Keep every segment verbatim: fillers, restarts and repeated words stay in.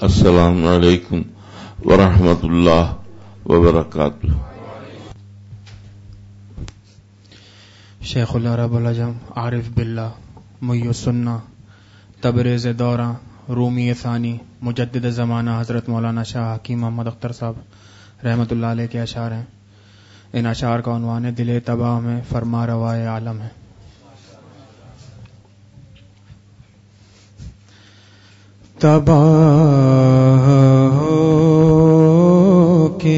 السلام علیکم ورحمۃ اللہ وبرکاتہ. شیخ العرب العجم عارف باللہ محی السنہ تبریز دوراں رومی ثانی مجدد زمانہ حضرت مولانا شاہ حکیم محمد اختر صاحب رحمۃ اللہ علیہ کے اشعار ہیں. ان اشعار کا عنوان دل تباہ میں فرما روائے عالم ہے. تباہ ہو کے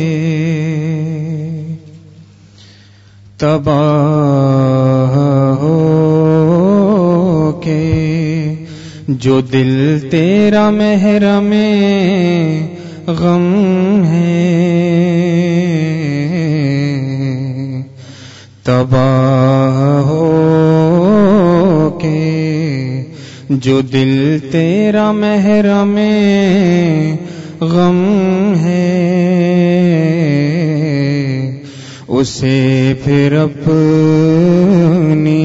تباہ ہو کے جو دل تیرا محرم غم ہے، تباہ ہو کے جو دل تیرا محرم غم ہے، اسے پھر اپنی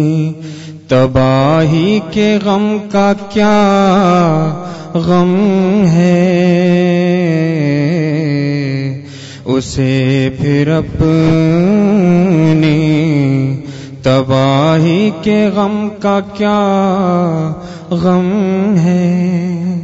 تباہی کے غم کا کیا غم ہے، اسے پھر اپنی تباہی کے غم کا کیا غم ہے.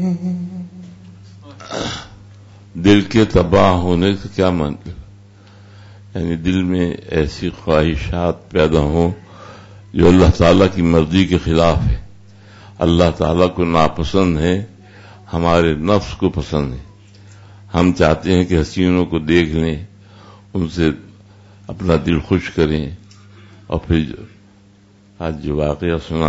دل کے تباہ ہونے کا کیا مطلب؟ یعنی دل میں ایسی خواہشات پیدا ہوں جو اللہ تعالیٰ کی مرضی کے خلاف ہے، اللہ تعالیٰ کو ناپسند ہے، ہمارے نفس کو پسند ہے. ہم چاہتے ہیں کہ حسینوں کو دیکھ لیں، ان سے اپنا دل خوش کریں، اور پھر آج جو واقعہ سنا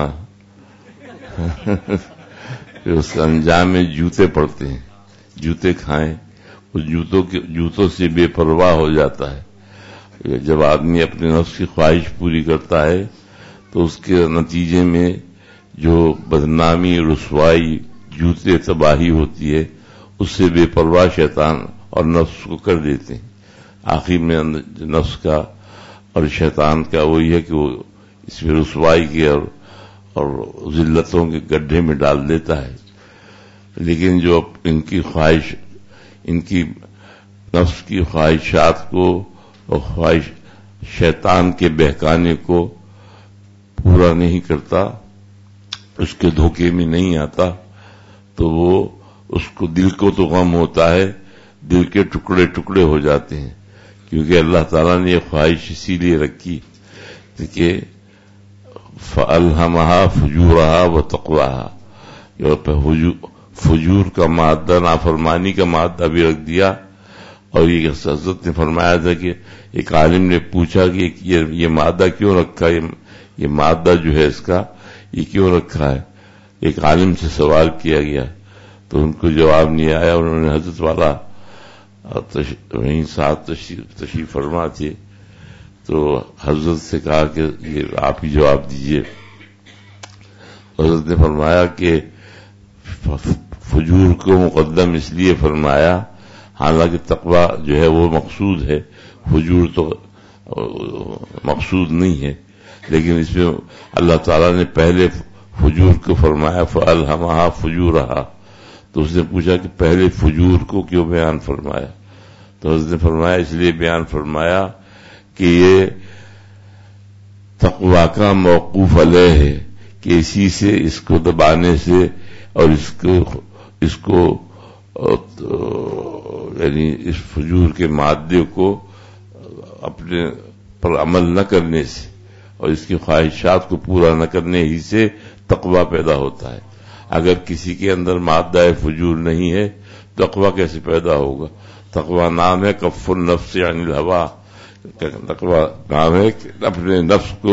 پھر اس کا انجام میں جوتے پڑتے ہیں، جوتے کھائیں، اس جوتوں کے جوتوں سے بے پرواہ ہو جاتا ہے. جب آدمی اپنے نفس کی خواہش پوری کرتا ہے تو اس کے نتیجے میں جو بدنامی، رسوائی، جوتے، تباہی ہوتی ہے، اس سے بے پرواہ شیطان اور نفس کو کر دیتے ہیں. آخر میں نفس کا اور شیطان کا وہی ہے کہ وہ اس میں رسوائی کے اور اور ذلتوں کے گڈھے میں ڈال دیتا ہے. لیکن جو ان کی خواہش، ان کی نفس کی خواہشات کو اور خواہش شیطان کے بہکانے کو پورا نہیں کرتا، اس کے دھوکے میں نہیں آتا، تو وہ اس کو دل کو تو غم ہوتا ہے، دل کے ٹکڑے ٹکڑے ہو جاتے ہیں. کیونکہ اللہ تعالیٰ نے یہ خواہش اسی لیے رکھی کہ فَأَلْهَمَهَا فُجُورَهَا وَتَقْوَاهَا، فجور کا مادہ، نافرمانی کا مادہ بھی رکھ دیا. اور یہ حضرت نے فرمایا تھا کہ ایک عالم نے پوچھا کہ یہ مادہ کیوں رکھا، یہ مادہ جو ہے اس کا یہ کیوں رکھا ہے. ایک عالم سے سوال کیا گیا تو ان کو جواب نہیں آیا. انہوں نے حضرت والا وہیں ساتھ تشریف فرما تھے تو حضرت سے کہا کہ یہ آپ ہی جواب دیجئے. حضرت نے فرمایا کہ فجور کو مقدم اس لیے فرمایا، حالانکہ تقوی جو ہے وہ مقصود ہے، فجور تو مقصود نہیں ہے، لیکن اس میں اللہ تعالیٰ نے پہلے فجور کو فرمایا فَأَلْهَمَهَا فُجُورَهَا. تو اس نے پوچھا کہ پہلے فجور کو کیوں بیان فرمایا؟ تو اس نے فرمایا اس لیے بیان فرمایا کہ یہ تقوی کا موقوف علیہ ہے، کہ اسی سے، اس کو دبانے سے اور اس کو اس کو یعنی اس فجور کے مادے کو اپنے پر عمل نہ کرنے سے اور اس کی خواہشات کو پورا نہ کرنے ہی سے تقوی پیدا ہوتا ہے. اگر کسی کے اندر مادہ فجور نہیں ہے تقوی کیسے پیدا ہوگا؟ تقوی نام ہے کف النفس عن الہوا، تقوی نام ہے کہ اپنے نفس کو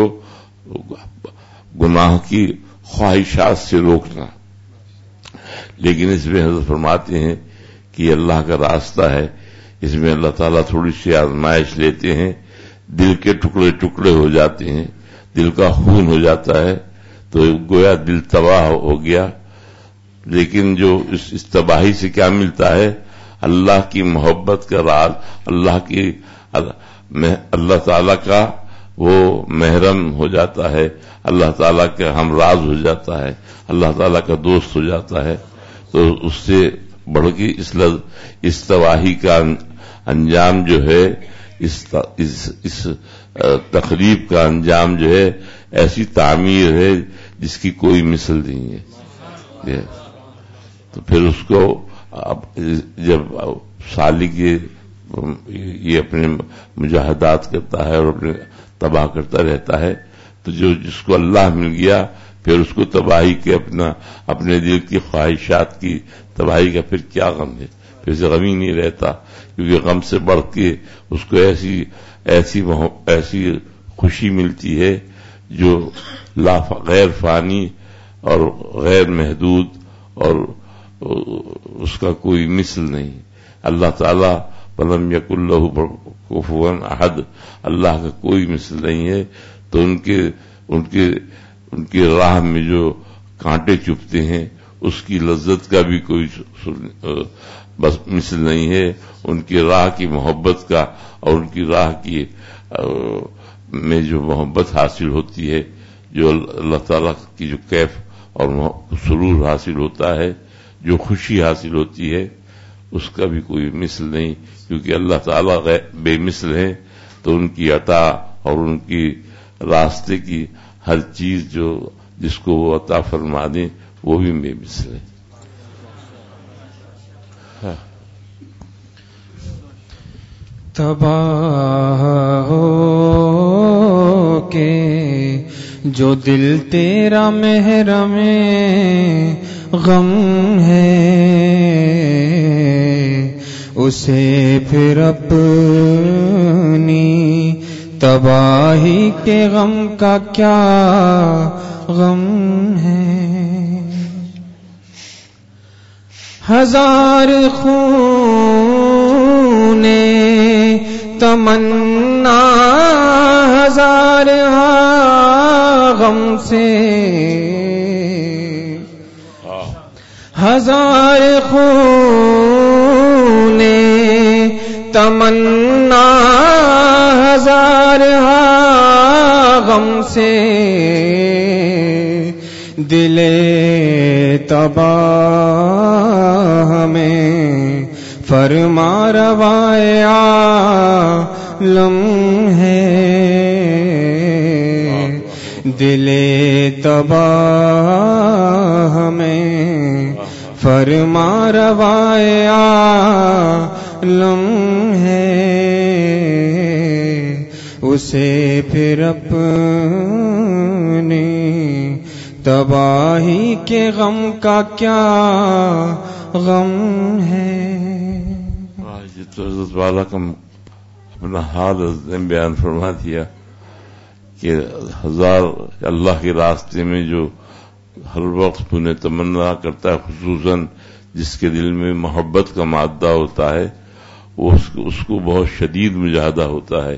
گناہ کی خواہشات سے روکنا. لیکن اس میں حضرت فرماتے ہیں کہ یہ اللہ کا راستہ ہے، اس میں اللہ تعالیٰ تھوڑی سی آزمائش لیتے ہیں، دل کے ٹکڑے ٹکڑے ہو جاتے ہیں، دل کا خون ہو جاتا ہے، تو گویا دل تباہ ہو گیا. لیکن جو اس, اس تباہی سے کیا ملتا ہے؟ اللہ کی محبت کا راز، اللہ کی اللہ تعالیٰ کا وہ محرم ہو جاتا ہے، اللہ تعالیٰ کا ہم راز ہو جاتا ہے، اللہ تعالیٰ کا دوست ہو جاتا ہے. تو اس سے بڑھ کے اس اس تباہی کا انجام جو ہے اس اس, اس تقریب کا انجام جو ہے ایسی تعمیر ہے جس کی کوئی مثل نہیں ہے. تو پھر اس کو جب سالک یہ یہ اپنے مجاہدات کرتا ہے اور اپنے تباہ کرتا رہتا ہے تو جو جس کو اللہ مل گیا پھر اس کو تباہی کے اپنا اپنے دل کی خواہشات کی تباہی کا پھر کیا غم ہے, پھر سے غم ہی نہیں رہتا, کیونکہ غم سے بڑھ کے اس کو ایسی ایسی ایسی خوشی ملتی ہے جو لا غیر فانی اور غیر محدود اور اس کا کوئی مثل نہیں. اللہ تعالیٰ ولم یکن لہ کفوا احد, اللہ کا کوئی مثل نہیں ہے. تو ان کے ان کے ان کی راہ میں جو کانٹے چبھتے ہیں اس کی لذت کا بھی کوئی بس مثل نہیں ہے. ان کی راہ کی محبت کا اور ان کی راہ کی میں جو محبت حاصل ہوتی ہے, جو اللہ تعالیٰ کی جو کیف اور سرور حاصل ہوتا ہے, جو خوشی حاصل ہوتی ہے, اس کا بھی کوئی مثل نہیں, کیونکہ اللہ تعالیٰ بے مثل ہیں. تو ان کی عطا اور ان کی راستے کی ہر چیز جو جس کو وہ عطا فرما دیں وہ بھی بے مثل ہے. ہاں. تباہ ہو کے جو دل تیرا محرم غم ہے اسے پھر اپنی تباہی کے غم کا کیا غم ہے. ہزار خون تمنا ہزار غم سے, ہزار خون تمنا ہزار غم سے, دل تباہ میں فرما روائے عالم ہے. دل تباہ میں فرما روائے عالم ہے, اسے پھر اپنی تباہی کے غم کا کیا غم ہے. تو حضرت والا کا اپنا حال بیان فرما دیا کہ ہزار اللہ کے راستے میں جو ہر وقت انہیں تمنا کرتا ہے, خصوصاً جس کے دل میں محبت کا مادہ ہوتا ہے, وہ اس کو بہت شدید مجاہدہ ہوتا ہے.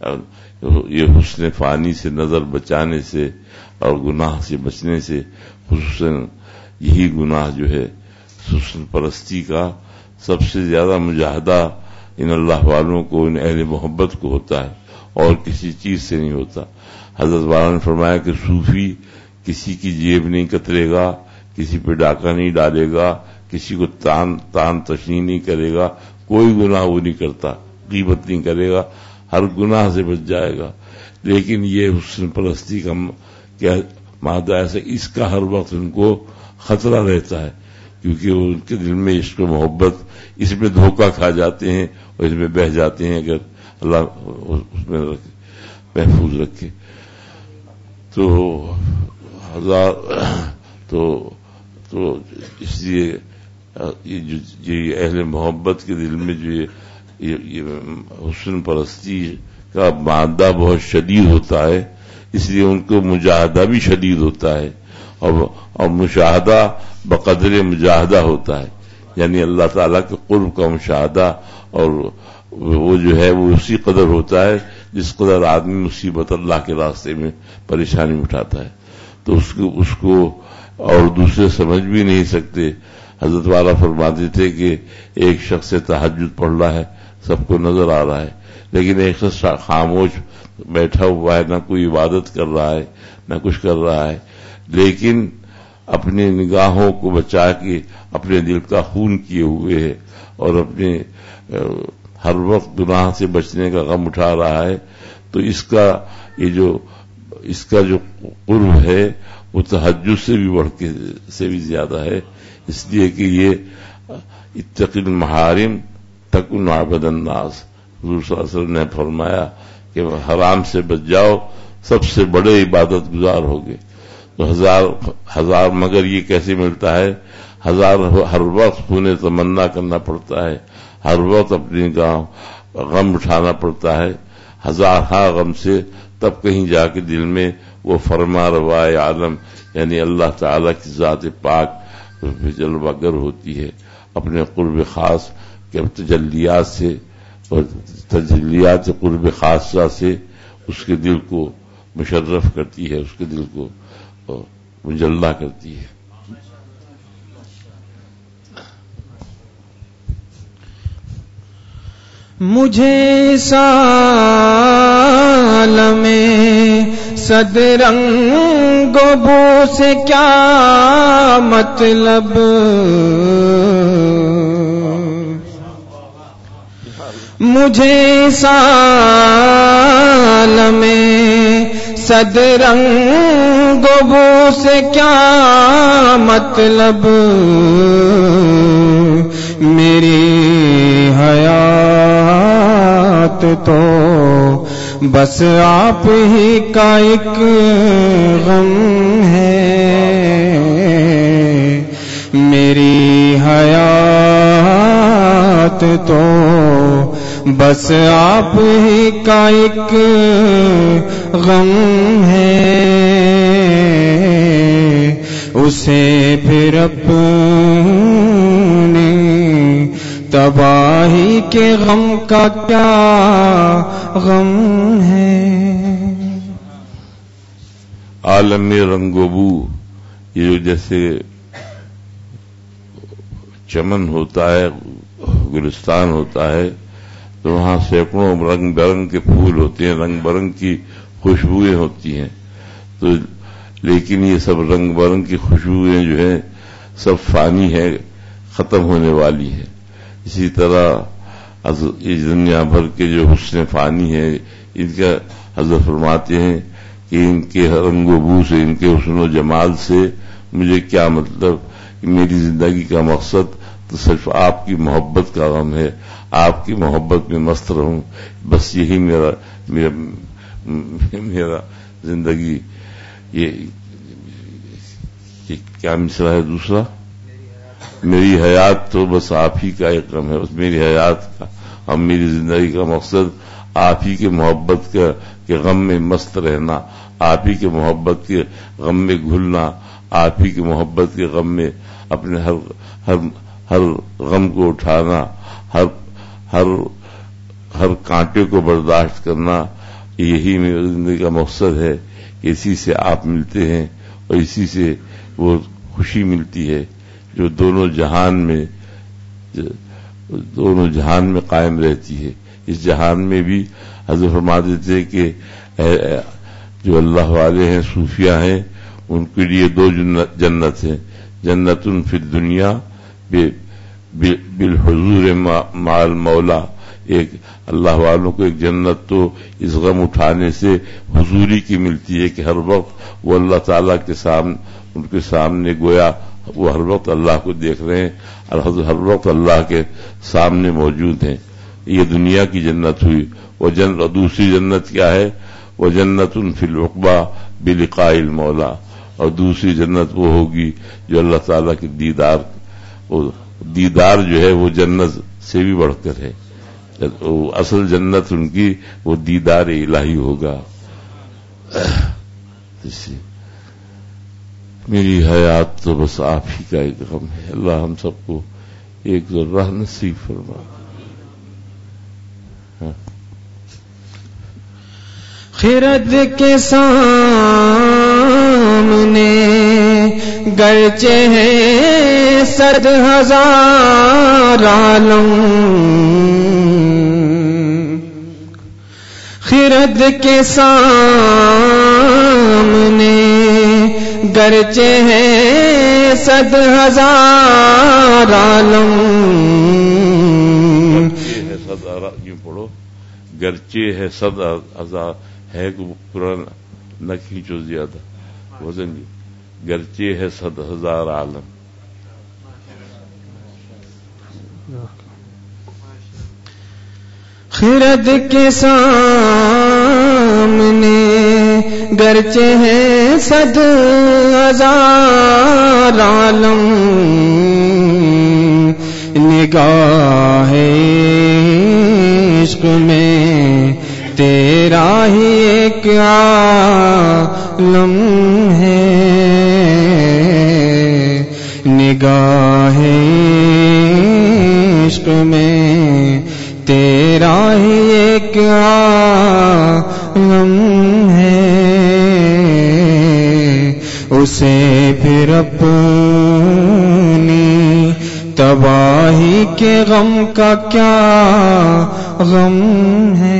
یہ حسن فانی سے نظر بچانے سے اور گناہ سے بچنے سے, خصوصاً یہی گناہ جو ہے حسن پرستی کا سب سے زیادہ مجاہدہ ان اللہ والوں کو, ان اہل محبت کو ہوتا ہے اور کسی چیز سے نہیں ہوتا. حضرت والا نے فرمایا کہ صوفی کسی کی جیب نہیں کترے گا, کسی پہ ڈاکہ نہیں ڈالے گا, کسی کو تان تان تشنی نہیں کرے گا, کوئی گناہ وہ نہیں کرتا, غیبت نہیں کرے گا, ہر گناہ سے بچ جائے گا. لیکن یہ حسن پرستی کا کیا مادہ ایسا, اس کا ہر وقت ان کو خطرہ رہتا ہے, کیونکہ ان کے دل میں عشق و محبت اس میں دھوکہ کھا جاتے ہیں اور اس میں بہہ جاتے ہیں, اگر اللہ اس میں محفوظ رکھے. تو ہزار تو تو اس لیے یہ جو یہ اہل محبت کے دل میں جو یہ حسن پرستی کا مادہ بہت شدید ہوتا ہے, اس لیے ان کو مجاہدہ بھی شدید ہوتا ہے, اور اور مشاہدہ بقدر مجاہدہ ہوتا ہے, یعنی اللہ تعالیٰ کے قرب کا مشاہدہ, اور وہ جو ہے وہ اسی قدر ہوتا ہے جس قدر آدمی مصیبت اللہ کے راستے میں پریشانی اٹھاتا ہے. تو اس کو اس کو اور دوسرے سمجھ بھی نہیں سکتے. حضرت والا فرماتے تھے کہ ایک شخص سے تہجد پڑھ رہا ہے, سب کو نظر آ رہا ہے, لیکن ایک شخص خاموش بیٹھا ہوا ہے, نہ کوئی عبادت کر رہا ہے نہ کچھ کر رہا ہے, لیکن اپنی نگاہوں کو بچا کے اپنے دل کا خون کیے ہوئے ہے اور اپنے ہر وقت گناہ سے بچنے کا غم اٹھا رہا ہے، تو اس کا یہ جو اس کا جو قرب ہے وہ تہجد سے بھی بڑھ کے سے بھی زیادہ ہے، اس لیے کہ یہ اتق المحارم تکن عبد الناس، حضور صلی اللہ علیہ وسلم نے فرمایا کہ حرام سے بچ جاؤ، سب سے بڑے عبادت گزار ہوگے۔ تو ہزار ہزار مگر یہ کیسے ملتا ہے؟ ہزار ہر وقت خون تمنا کرنا پڑتا ہے، ہر وقت اپنی گاؤں غم اٹھانا پڑتا ہے، ہزار ہاں غم سے تب کہیں جا کے دل میں وہ فرما روائے عالم یعنی اللہ تعالی کی ذات پاک جلوہ گر ہوتی ہے، اپنے قرب خاص کے تجلیات سے اور تجلیات قرب خاصہ سے اس کے دل کو مشرف کرتی ہے، اس کے دل کو مجلہ کرتی ہے۔ مجھے سال میں صد رنگ و بو سے کیا مطلب، مجھے سال میں صد رنگ و بو سے کیا مطلب، میری حیات تو بس آپ ہی کا ایک غم ہے، میری حیات تو بس آپ ہی کا ایک غم ہے، اسے پھر اپنے تباہی کے غم کا کیا غم ہے۔ عالم رنگ و بو، یہ جو جیسے چمن ہوتا ہے، گلستان ہوتا ہے، تو وہاں سینکڑوں رنگ برنگ کے پھول ہوتے ہیں، رنگ برنگ کی خوشبوئیں ہوتی ہیں، تو لیکن یہ سب رنگ برنگ کی خوشبوئیں جو ہیں سب فانی ہے، ختم ہونے والی ہے۔ اسی طرح اس دنیا بھر کے جو حسن فانی ہے، ان کا حضرت فرماتے ہیں کہ ان کے رنگ و بو سے، ان کے حسن و جمال سے مجھے کیا مطلب، کہ میری زندگی کا مقصد تو صرف آپ کی محبت کا غم ہے، آپ کی محبت میں مست رہوں، بس یہی میرا میرا, میرا زندگی۔ یہ, یہ کیا مصرع ہے دوسرا؟ میری حیات تو بس آپ ہی کا ایک غم ہے، بس میری حیات کا اور میری زندگی کا مقصد آپ ہی کے محبت کا کے غم میں مست رہنا، آپ ہی کے محبت کے غم میں گھلنا، آپ ہی کے محبت کے غم میں اپنے ہر ہر ہر غم کو اٹھانا، ہر ہر ہر کانٹے کو برداشت کرنا، یہی میری زندگی کا مقصد ہے کہ اسی سے آپ ملتے ہیں اور اسی سے وہ خوشی ملتی ہے جو دونوں جہان میں دونوں جہان میں قائم رہتی ہے۔ اس جہان میں بھی حضرت فرما دیتے کہ جو اللہ والے ہیں، صوفیاء ہیں، ان کے لیے دو جنت ہیں، جنت فی الدنیا بالحضور مع المولا، ایک اللہ والوں کو ایک جنت تو اس غم اٹھانے سے حضوری کی ملتی ہے کہ ہر وقت وہ اللہ تعالیٰ کے سامنے ان کے سامنے گویا وہ ہر وقت اللہ کو دیکھ رہے ہیں اور ہر وقت اللہ کے سامنے موجود ہیں۔ یہ دنیا کی جنت ہوئی۔ وہ جنت دوسری جنت کیا ہے؟ وہ جنت فی العقبہ بلقاء المولا، اور دوسری جنت وہ ہوگی جو اللہ تعالیٰ کے دیدار، وہ دیدار جو ہے وہ جنت سے بھی بڑھ کر ہے، اصل جنت ان کی وہ دیدار الہی ہوگا۔ میری حیات تو بس آپ ہی کا ایک غم ہے، اللہ ہم سب کو ایک ذرہ نصیب فرما۔ خرد کے سامنے گرچہ ہے صد ہزار عالم، خرد کے سامنے گرچہ ہے صد ہزار عالم، گرچہ ہے صد یوں پڑھو، گرچہ ہے صد ہزار، ہے کو پورا نہ کھینچو زیادہ وزن، گرچہ ہے صد ہزار عالم، خرد کے سامنے گرچہ ہے صد ہزار عالم، نگاہ عشق میں تیرا ہی ایک عالم ہے، نگاہ عشق میں تیرا ہی ایک عالم ہے، اسے پھر اپنی تباہی کے غم کا کیا غم ہے۔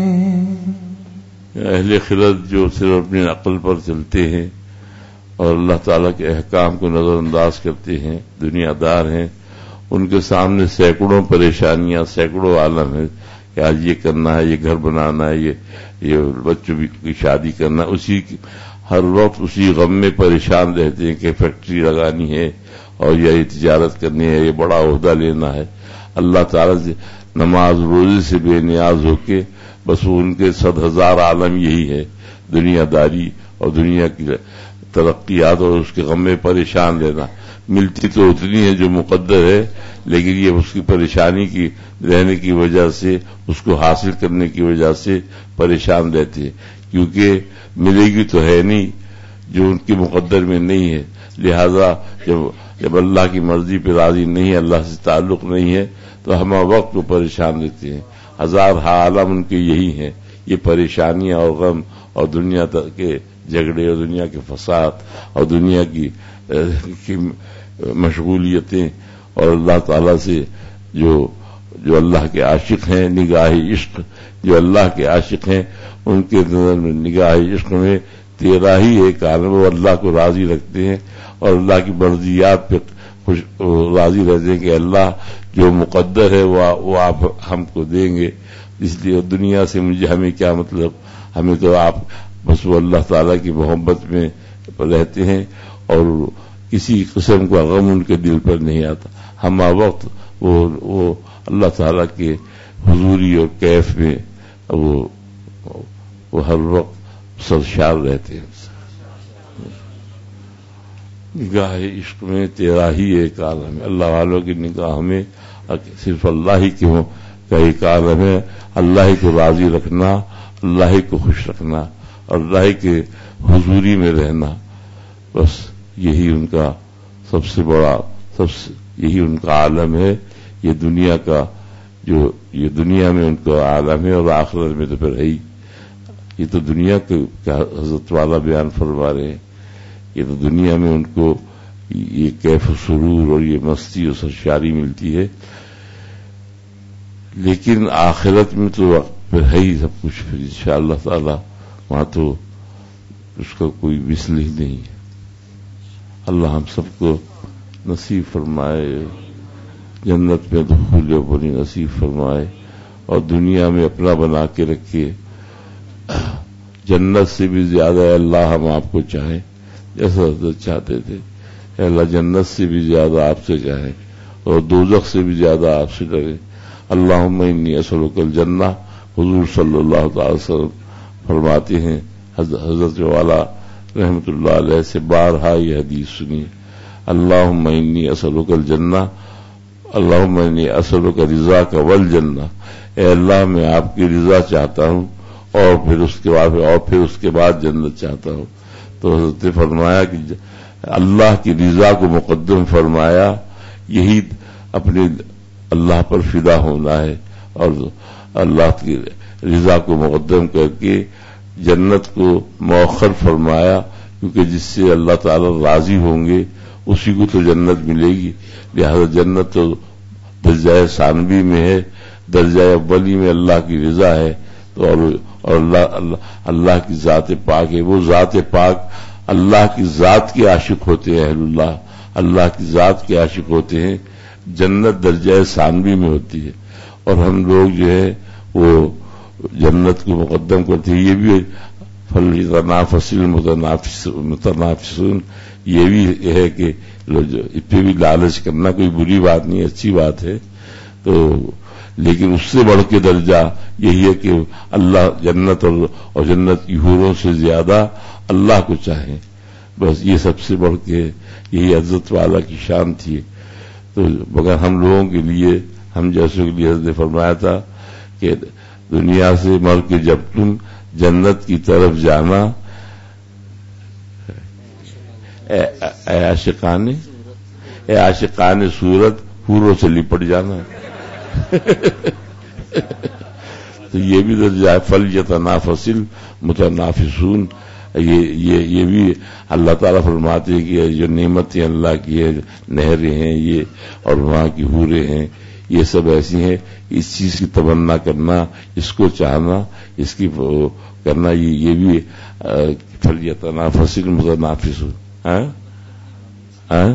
اہل خرد جو صرف اپنی عقل پر چلتے ہیں اور اللہ تعالیٰ کے احکام کو نظر انداز کرتے ہیں، دنیا دار ہیں، ان کے سامنے سینکڑوں پریشانیاں، سینکڑوں عالم ہے کہ آج یہ کرنا ہے، یہ گھر بنانا ہے، یہ یہ بچوں کی شادی کرنا، اسی ہر وقت اسی غم میں پریشان رہتے ہیں کہ فیکٹری لگانی ہے اور یہ تجارت کرنی ہے، یہ بڑا عہدہ لینا ہے۔ اللہ تعالیٰ سے نماز روزے سے بے نیاز ہو کے بس وہ ان کے صد ہزار عالم یہی ہے، دنیا داری اور دنیا کی ترقیات اور اس کے غم میں پریشان رہنا۔ ملتی تو اتنی ہے جو مقدر ہے، لیکن یہ اس کی پریشانی کی رہنے کی وجہ سے، اس کو حاصل کرنے کی وجہ سے پریشان رہتے ہیں، کیونکہ ملے گی تو ہے نہیں جو ان کے مقدر میں نہیں ہے۔ لہذا جب جب اللہ کی مرضی پہ راضی نہیں ہے، اللہ سے تعلق نہیں ہے، تو ہم وقت کو پریشان رہتے ہیں۔ ہزار عالم ان کے یہی ہیں، یہ پریشانیاں اور غم اور دنیا کے جھگڑے اور دنیا کے فساد اور دنیا کی مشغولیتیں، اور اللہ تعالیٰ سے جو جو اللہ کے عاشق ہیں، نگاہ عشق جو اللہ کے عاشق ہیں، ان کے نظر میں نگاہ عشق میں تیرا ہی ایک عالم، وہ اللہ کو راضی رکھتے ہیں اور اللہ کی مرضیات پہ خوش راضی رہتے ہیں کہ اللہ جو مقدر ہے وہ آپ ہم کو دیں گے۔ اس لیے دنیا سے مجھے ہمیں کیا مطلب، ہمیں تو آپ بس وہ اللہ تعالیٰ کی محبت میں رہتے ہیں اور کسی قسم کا غم ان کے دل پر نہیں آتا۔ ہم وقت وہ وہ اللہ تعالیٰ کے حضوری اور کیف میں وہ وہ ہر وقت سرشار رہتے ہیں۔ نگاہ عشق میں تیرا ہی ایک عالم ہے، اللہ والوں کی نگاہ میں صرف اللہ ہی کی کا ایک عالم ہے، اللہ ہی کو راضی رکھنا، اللہ ہی کو خوش رکھنا اور اللہ ہی کے حضوری میں رہنا، بس یہی ان کا سب سے بڑا سب سے یہی ان کا عالم ہے۔ یہ دنیا کا جو یہ دنیا میں ان کا عالم ہے اور آخرت میں تو پھر ہے ہی۔ یہ تو دنیا کے حضرت والا بیان فرما رہے ہیں، یہ تو دنیا میں ان کو یہ کیف و سرور اور یہ مستی اور سرشاری ملتی ہے، لیکن آخرت میں تو پھر ہے ہی سب کچھ، پھر انشاءاللہ تعالی وہاں تو اس کا کوئی مثل ہی نہیں ہے۔ اللہ ہم سب کو نصیب فرمائے، جنت میں دخول بنی نصیب فرمائے اور دنیا میں اپنا بنا کے رکھے۔ جنت سے بھی زیادہ اے اللہ ہم آپ کو چاہیں، جیسا حضرت چاہتے تھے، اے اللہ جنت سے بھی زیادہ آپ سے چاہیں اور دوزخ سے بھی زیادہ آپ سے ڈرے۔ اللہم انی اسألک الجنہ، حضور صلی اللہ تعالی وسلم فرماتے ہیں، حضرت والا رحمت اللہ علیہ سے بارہا یہ حدیث سنی، اللہم انی اسألک الجنہ، اللہم انی اسألک رضاک والجنہ، اے اللہ میں آپ کی رضا چاہتا ہوں اور پھر اس کے بعد اور پھر اس کے بعد جنت چاہتا ہوں۔ تو حضرت نے فرمایا کہ اللہ کی رضا کو مقدم فرمایا، یہی اپنے اللہ پر فدا ہونا ہے اور اللہ کی رضا کو مقدم کر کے جنت کو مؤخر فرمایا، کیونکہ جس سے اللہ تعالی راضی ہوں گے اسی کو تو جنت ملے گی۔ لہذا جنت تو درجہ ثانوی میں ہے، درجہ اولی میں اللہ کی رضا ہے، تو اور اور اللہ اللہ اللہ کی ذات پاک ہے، وہ ذات پاک اللہ کی ذات کے عاشق ہوتے ہیں اہل اللہ، اللہ کی ذات کے عاشق ہوتے ہیں، جنت درجہ ثانوی میں ہوتی ہے، اور ہم لوگ جو ہے وہ جنت کو مقدم کرتے ہیں. یہ بھی فَلْيَتَنَافَسِ الْمُتَنَافِسُونَ، یہ بھی ہے کہ اس پہ بھی لالچ کرنا کوئی بری بات نہیں، اچھی بات ہے. تو لیکن اس سے بڑھ کے درجہ یہی ہے کہ اللہ جنت اور, اور جنت کی حوروں سے زیادہ اللہ کو چاہیں. بس یہ سب سے بڑھ کے یہی عزت والا کی شان تھی. تو مگر ہم لوگوں کے لیے، ہم جیسوں کے لیے حضرت نے فرمایا تھا کہ دنیا سے مر کے جب تم جنت کی طرف جانا، اے اے عاشقان اے عاشقان صورت حوروں سے لپٹ جانا. تو یہ بھی درجہ ہے فَلْيَتَنَافَسِ الْمُتَنَافِسُونَ. یہ یہ یہ بھی اللہ تعالیٰ فرماتے ہیں کہ جو نعمتیں اللہ کی ہے، نہریں ہیں یہ اور وہاں کی حوریں ہیں، یہ سب ایسی ہیں. اس چیز کی تمنا کرنا، اس کو چاہنا، اس کی کرنا، یہ یہ بھی فَلْيَتَنَافَسِ الْمُتَنَافِسُونَ. ہاں ہاں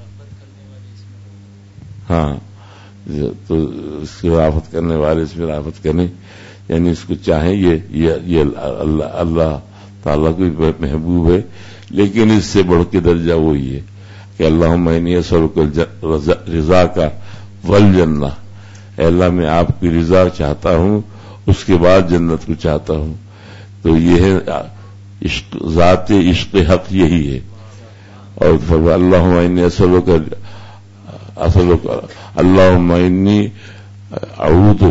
ہاں تو اس کی رافت کرنے والے اس میں رافت کریں، یعنی اس کو چاہیں. یہ یہ اللہ اللہ تعالیٰ کو بھی محبوب ہے. لیکن اس سے بڑھ کے درجہ وہی ہے کہ اللہم انی اسألک رضا کا والجنہ، اے اللہ میں آپ کی رضا چاہتا ہوں، اس کے بعد جنت کو چاہتا ہوں. تو یہ ہے عشق، ذات عشق حق یہی ہے. اور فرمایا اللہم انی اسألک اسألک اللہم انی اعوذ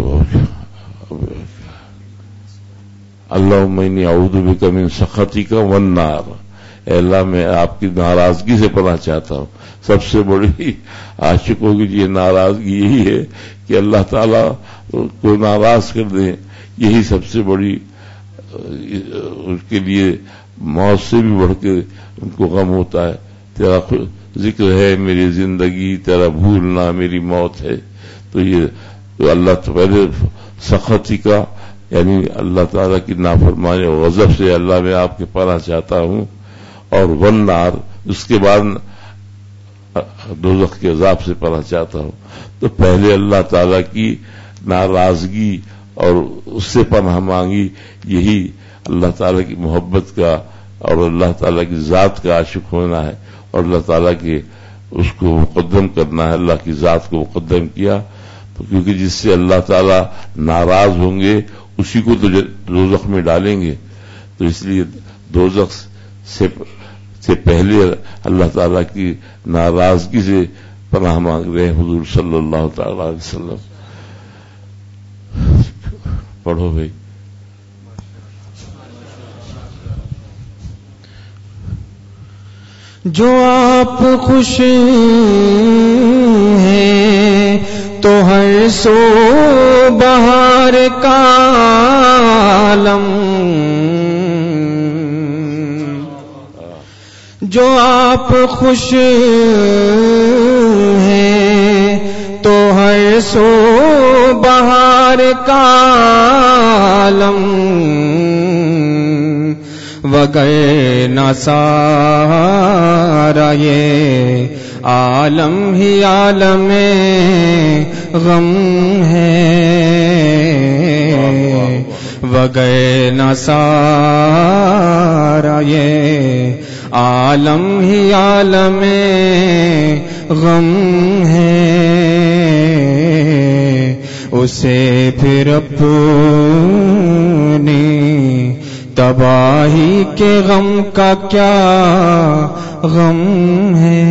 اللہم انی اعوذ بک من سخطک والنار، اے اللہ میں آپ کی ناراضگی سے پناہ چاہتا ہوں. سب سے بڑی عاشقوں کی یہ ناراضگی یہی ہے کہ اللہ تعالیٰ کو ناراض کر دیں. یہی سب سے بڑی ان کے لیے موت سے بھی بڑھ کے ان کو غم ہوتا ہے. تیرا ذکر ہے میری زندگی، تیرا بھولنا میری موت ہے. تو یہ تو اللہ تو پہلے سختی کا یعنی اللہ تعالیٰ کی نافرمانی اور غضب سے اللہ میں آپ کے پناہ چاہتا ہوں، اور والنار اس کے بعد دوزخ کے عذاب سے پناہ چاہتا ہوں. تو پہلے اللہ تعالیٰ کی ناراضگی اور اس سے پناہ مانگی. یہی اللہ تعالیٰ کی محبت کا اور اللہ تعالیٰ کی ذات کا عاشق ہونا ہے، اور اللہ تعالیٰ کے اس کو مقدم کرنا ہے. اللہ کی ذات کو مقدم کیا تو کیونکہ جس سے اللہ تعالیٰ ناراض ہوں گے اسی کو تو دوزخ میں ڈالیں گے. تو اس لیے دوزخ سے سے پہلے اللہ تعالیٰ کی ناراضگی سے پناہ مانگ رہے ہیں حضور صلی اللہ تعالی علیہ وسلم. پڑھو بھائی. جو آپ خوش ہیں تو ہر سو بہار کا عالم، جو آپ خوش ہیں تو ہر سو بہار کا عالم، وگرنہ سارا یہ عالم ہی عالم غم ہے، وگرنہ سارا یہ عالم ہی عالم غم ہے. اسے پھر اپنی تباہی کے غم کا کیا غم ہے.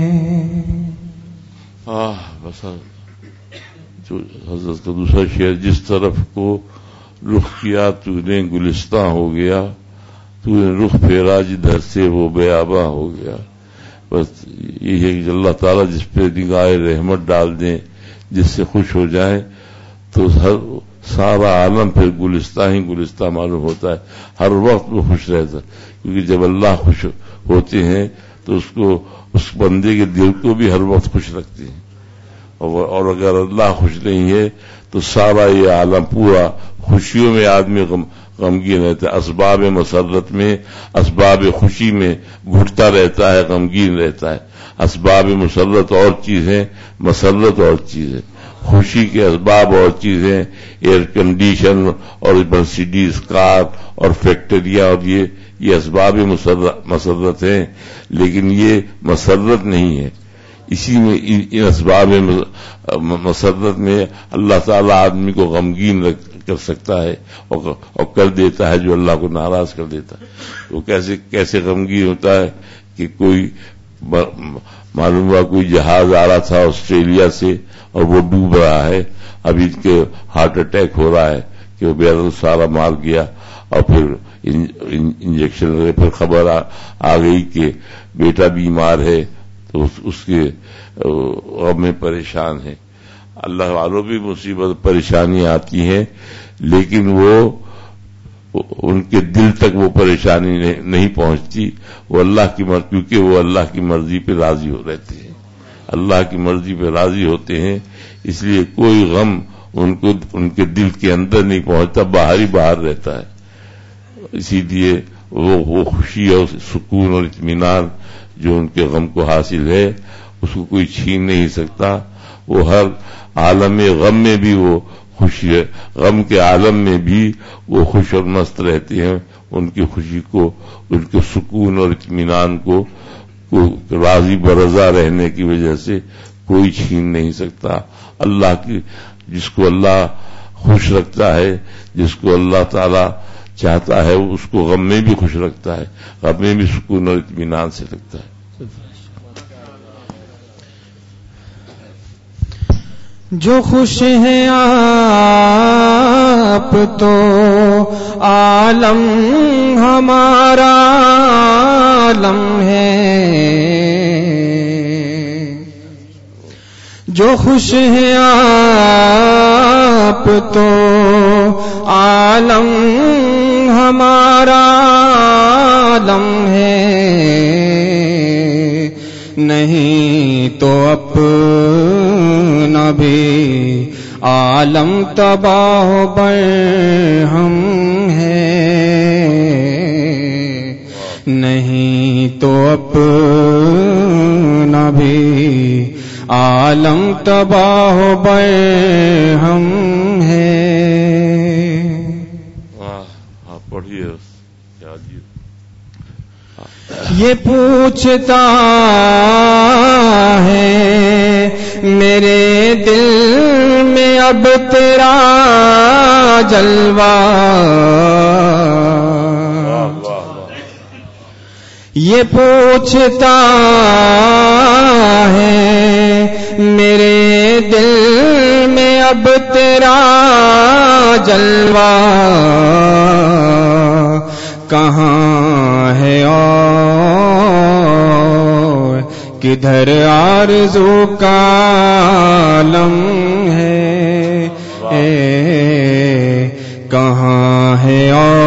آہ بس جو حضرت کا دوسرا شعر، جس طرف کو رخ کیا تو نے گلستان ہو گیا، تو نے رخ پھیرا جدھر سے وہ بیاباں ہو گیا. بس یہ ہے کہ اللہ تعالیٰ جس پہ نگاہ رحمت ڈال دیں، جس سے خوش ہو جائیں، تو ہر سارا عالم پھر گلستان ہی گلستان معلوم ہوتا ہے. ہر وقت وہ خوش رہتا ہے، کیونکہ جب اللہ خوش ہوتے ہیں تو اس کو اس بندے کے دل کو بھی ہر وقت خوش رکھتے ہیں. اور اگر اللہ خوش نہیں ہے تو سارا یہ عالم پورا خوشیوں میں آدمی غم غمگین رہتا ہے، اسباب مسرت میں، اسباب خوشی میں گھٹتا رہتا ہے، غمگین رہتا ہے. اسباب مسرت اور چیز ہے، مسرت اور چیز ہے. خوشی کے اسباب اور چیزیں، ایئر کنڈیشن اور مرسیڈیز کار اور فیکٹریاں اور یہ یہ اسباب مسرت ہیں، لیکن یہ مسرت نہیں ہے. اسی میں ان اسباب مسرت میں اللہ تعالیٰ آدمی کو غمگین کر سکتا ہے اور کر دیتا ہے جو اللہ کو ناراض کر دیتا ہے. وہ کیسے کیسے غمگین ہوتا ہے کہ کوئی معلوم ہوا کوئی جہاز آ رہا تھا آسٹریلیا سے اور وہ ڈوب رہا ہے، ابھی کے ہارٹ اٹیک ہو رہا ہے کہ وہ بے سارا مار گیا، اور پھر انجیکشن لگے، پھر خبر آ گئی کہ بیٹا بیمار ہے، تو اس, اس کے غم میں پریشان ہے. اللہ والوں بھی مصیبت پریشانی آتی ہیں، لیکن وہ ان کے دل تک وہ پریشانی نہیں پہنچتی. وہ اللہ کی مرضی، کیونکہ وہ اللہ کی مرضی پہ راضی ہو رہتے ہیں، اللہ کی مرضی پہ راضی ہوتے ہیں، اس لیے کوئی غم ان کو ان کے دل کے اندر نہیں پہنچتا، باہر ہی باہر رہتا ہے. اسی لیے وہ وہ خوشی اور سکون اور اطمینان جو ان کے غم کو حاصل ہے اس کو کوئی چھین نہیں سکتا. وہ ہر عالم غم میں بھی وہ خوشی ہے، غم کے عالم میں بھی وہ خوش اور مست رہتے ہیں. ان کی خوشی کو، ان کے سکون اور اطمینان کو راضی برضا رہنے کی وجہ سے کوئی چھین نہیں سکتا. اللہ کی جس کو اللہ خوش رکھتا ہے، جس کو اللہ تعالی چاہتا ہے، اس کو غم میں بھی خوش رکھتا ہے، غم میں بھی سکون اور اطمینان سے رکھتا ہے. جو خوش ہیں آپ تو عالم ہمارا عالم ہے، جو خوش ہیں آپ تو عالم ہمارا عالم ہے، نہیں تو اپنا بھی عالم تباہ برہم ہے، نہیں تو اپنا بھی عالم تباہ برہم ہے. آپ پڑھیے. یہ پوچھتا ہے میرے دل میں اب تیرا جلوہ، یہ پوچھتا ہے میرے دل میں اب تیرا جلوہ، کہاں ہے اور کدھر آرزو کا عالم ہے، اے کہاں ہے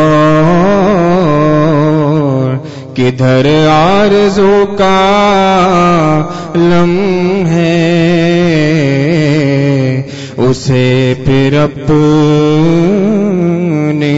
اور کدھر آرزو کا عالم ہے، اسے پھر اپنے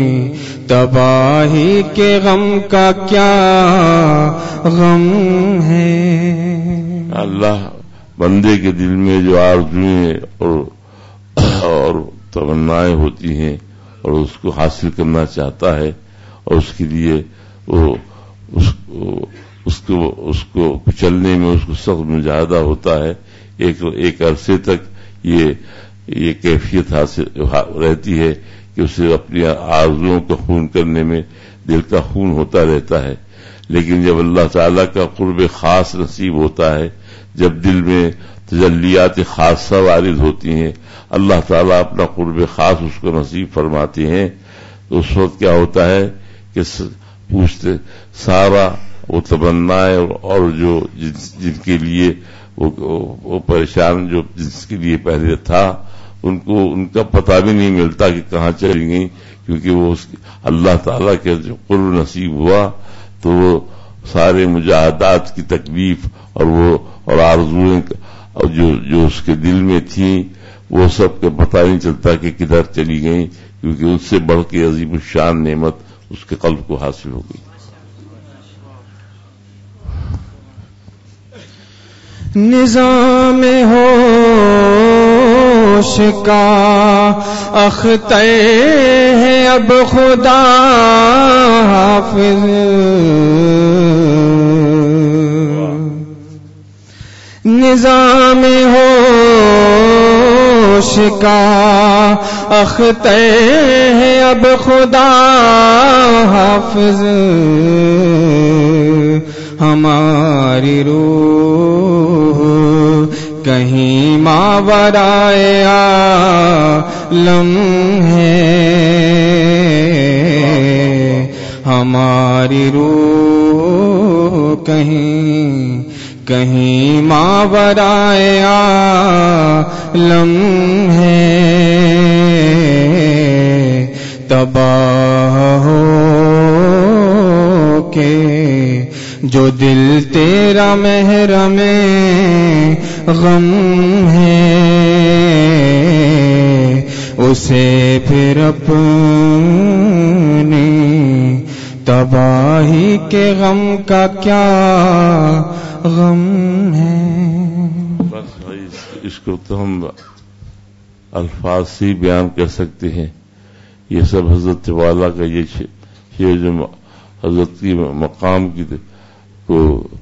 تباہی کے غم کا کیا غم ہے. اللہ بندے کے دل میں جو آرزویں اور اور تمنائیں ہوتی ہیں اور اس کو حاصل کرنا چاہتا ہے، اور اس کے لیے وہ اس کو اس کو اس کو کچلنے میں اس کو سخت مجاہدہ ہوتا ہے. ایک ایک عرصے تک یہ یہ کیفیت حاصل رہتی ہے کہ اسے اپنی آرزوؤں کو خون کرنے میں دل کا خون ہوتا رہتا ہے. لیکن جب اللہ تعالیٰ کا قرب خاص نصیب ہوتا ہے، جب دل میں تجلیات خاصہ وارد ہوتی ہیں، اللہ تعالیٰ اپنا قرب خاص اس کو نصیب فرماتے ہیں، تو اس وقت کیا ہوتا ہے کہ پوچھتے سارا وہ تمنائیں اور جو جن کے لیے وہ پریشان جو جس کے لیے پہلے تھا، ان کو ان کا پتہ بھی نہیں ملتا کہ کہاں چلی گئی، کیونکہ وہ اللہ تعالیٰ کے جو قرب نصیب ہوا تو وہ سارے مجاہدات کی تکلیف اور وہ اور آرزوئیں جو جو اس کے دل میں تھیں وہ سب کا پتہ نہیں چلتا کہ کدھر چلی گئیں، کیونکہ اس سے بڑھ کے عظیم الشان نعمت اس کے قلب کو حاصل ہو گئی. نظام ہوش کا اختر ہے اب خدا حافظ، نظام ہوش کا اختر ہے اب خدا حافظ، ہماری روح کہیں ماورائے عالم ہے، ہماری روح کہیں کہیں ماورائے عالم ہے، تباہ ہو کے جو دل تیرا محرم غم ہے، اسے پھر اپنی تباہی کے غم کا کیا غم ہے۔ بس اس کو تو ہم الفاظ سے ہی بیان کر سکتے ہیں، یہ سب حضرت والا کا یہ شعر جو حضرت کی مقام کی کو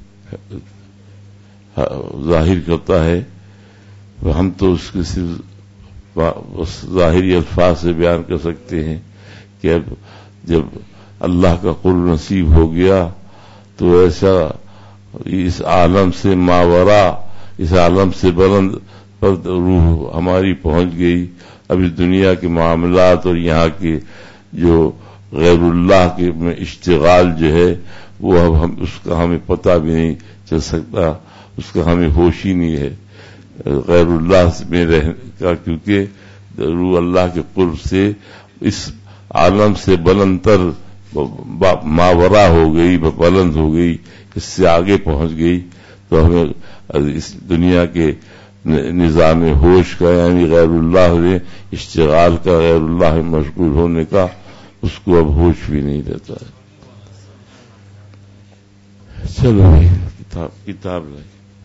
ظاہر کرتا ہے، ہم تو اس کے صرف ظاہری الفاظ سے بیان کر سکتے ہیں کہ اب جب اللہ کا قرب نصیب ہو گیا تو ایسا اس عالم سے ماورا، اس عالم سے بلند پر روح ہماری پہنچ گئی۔ اب اس دنیا کے معاملات اور یہاں کے جو غیر اللہ کے میں اشتغال جو ہے وہ اب ہم اس کا ہمیں پتہ بھی نہیں چل سکتا، اس کا ہمیں ہوش ہی نہیں ہے غیر اللہ میں رہنے کا، کیونکہ روح اللہ کے قرب سے اس عالم سے بلند تر ماورا ہو گئی، بلند ہو گئی، اس سے آگے پہنچ گئی، تو ہمیں اس دنیا کے نظام ہوش کا یعنی غیر اللہ میں اشتغال کا، غیر اللہ میں مشغول ہونے کا، اس کو اب ہوش بھی نہیں رہتا ہے۔ چلو کتاب کتاب لائیں۔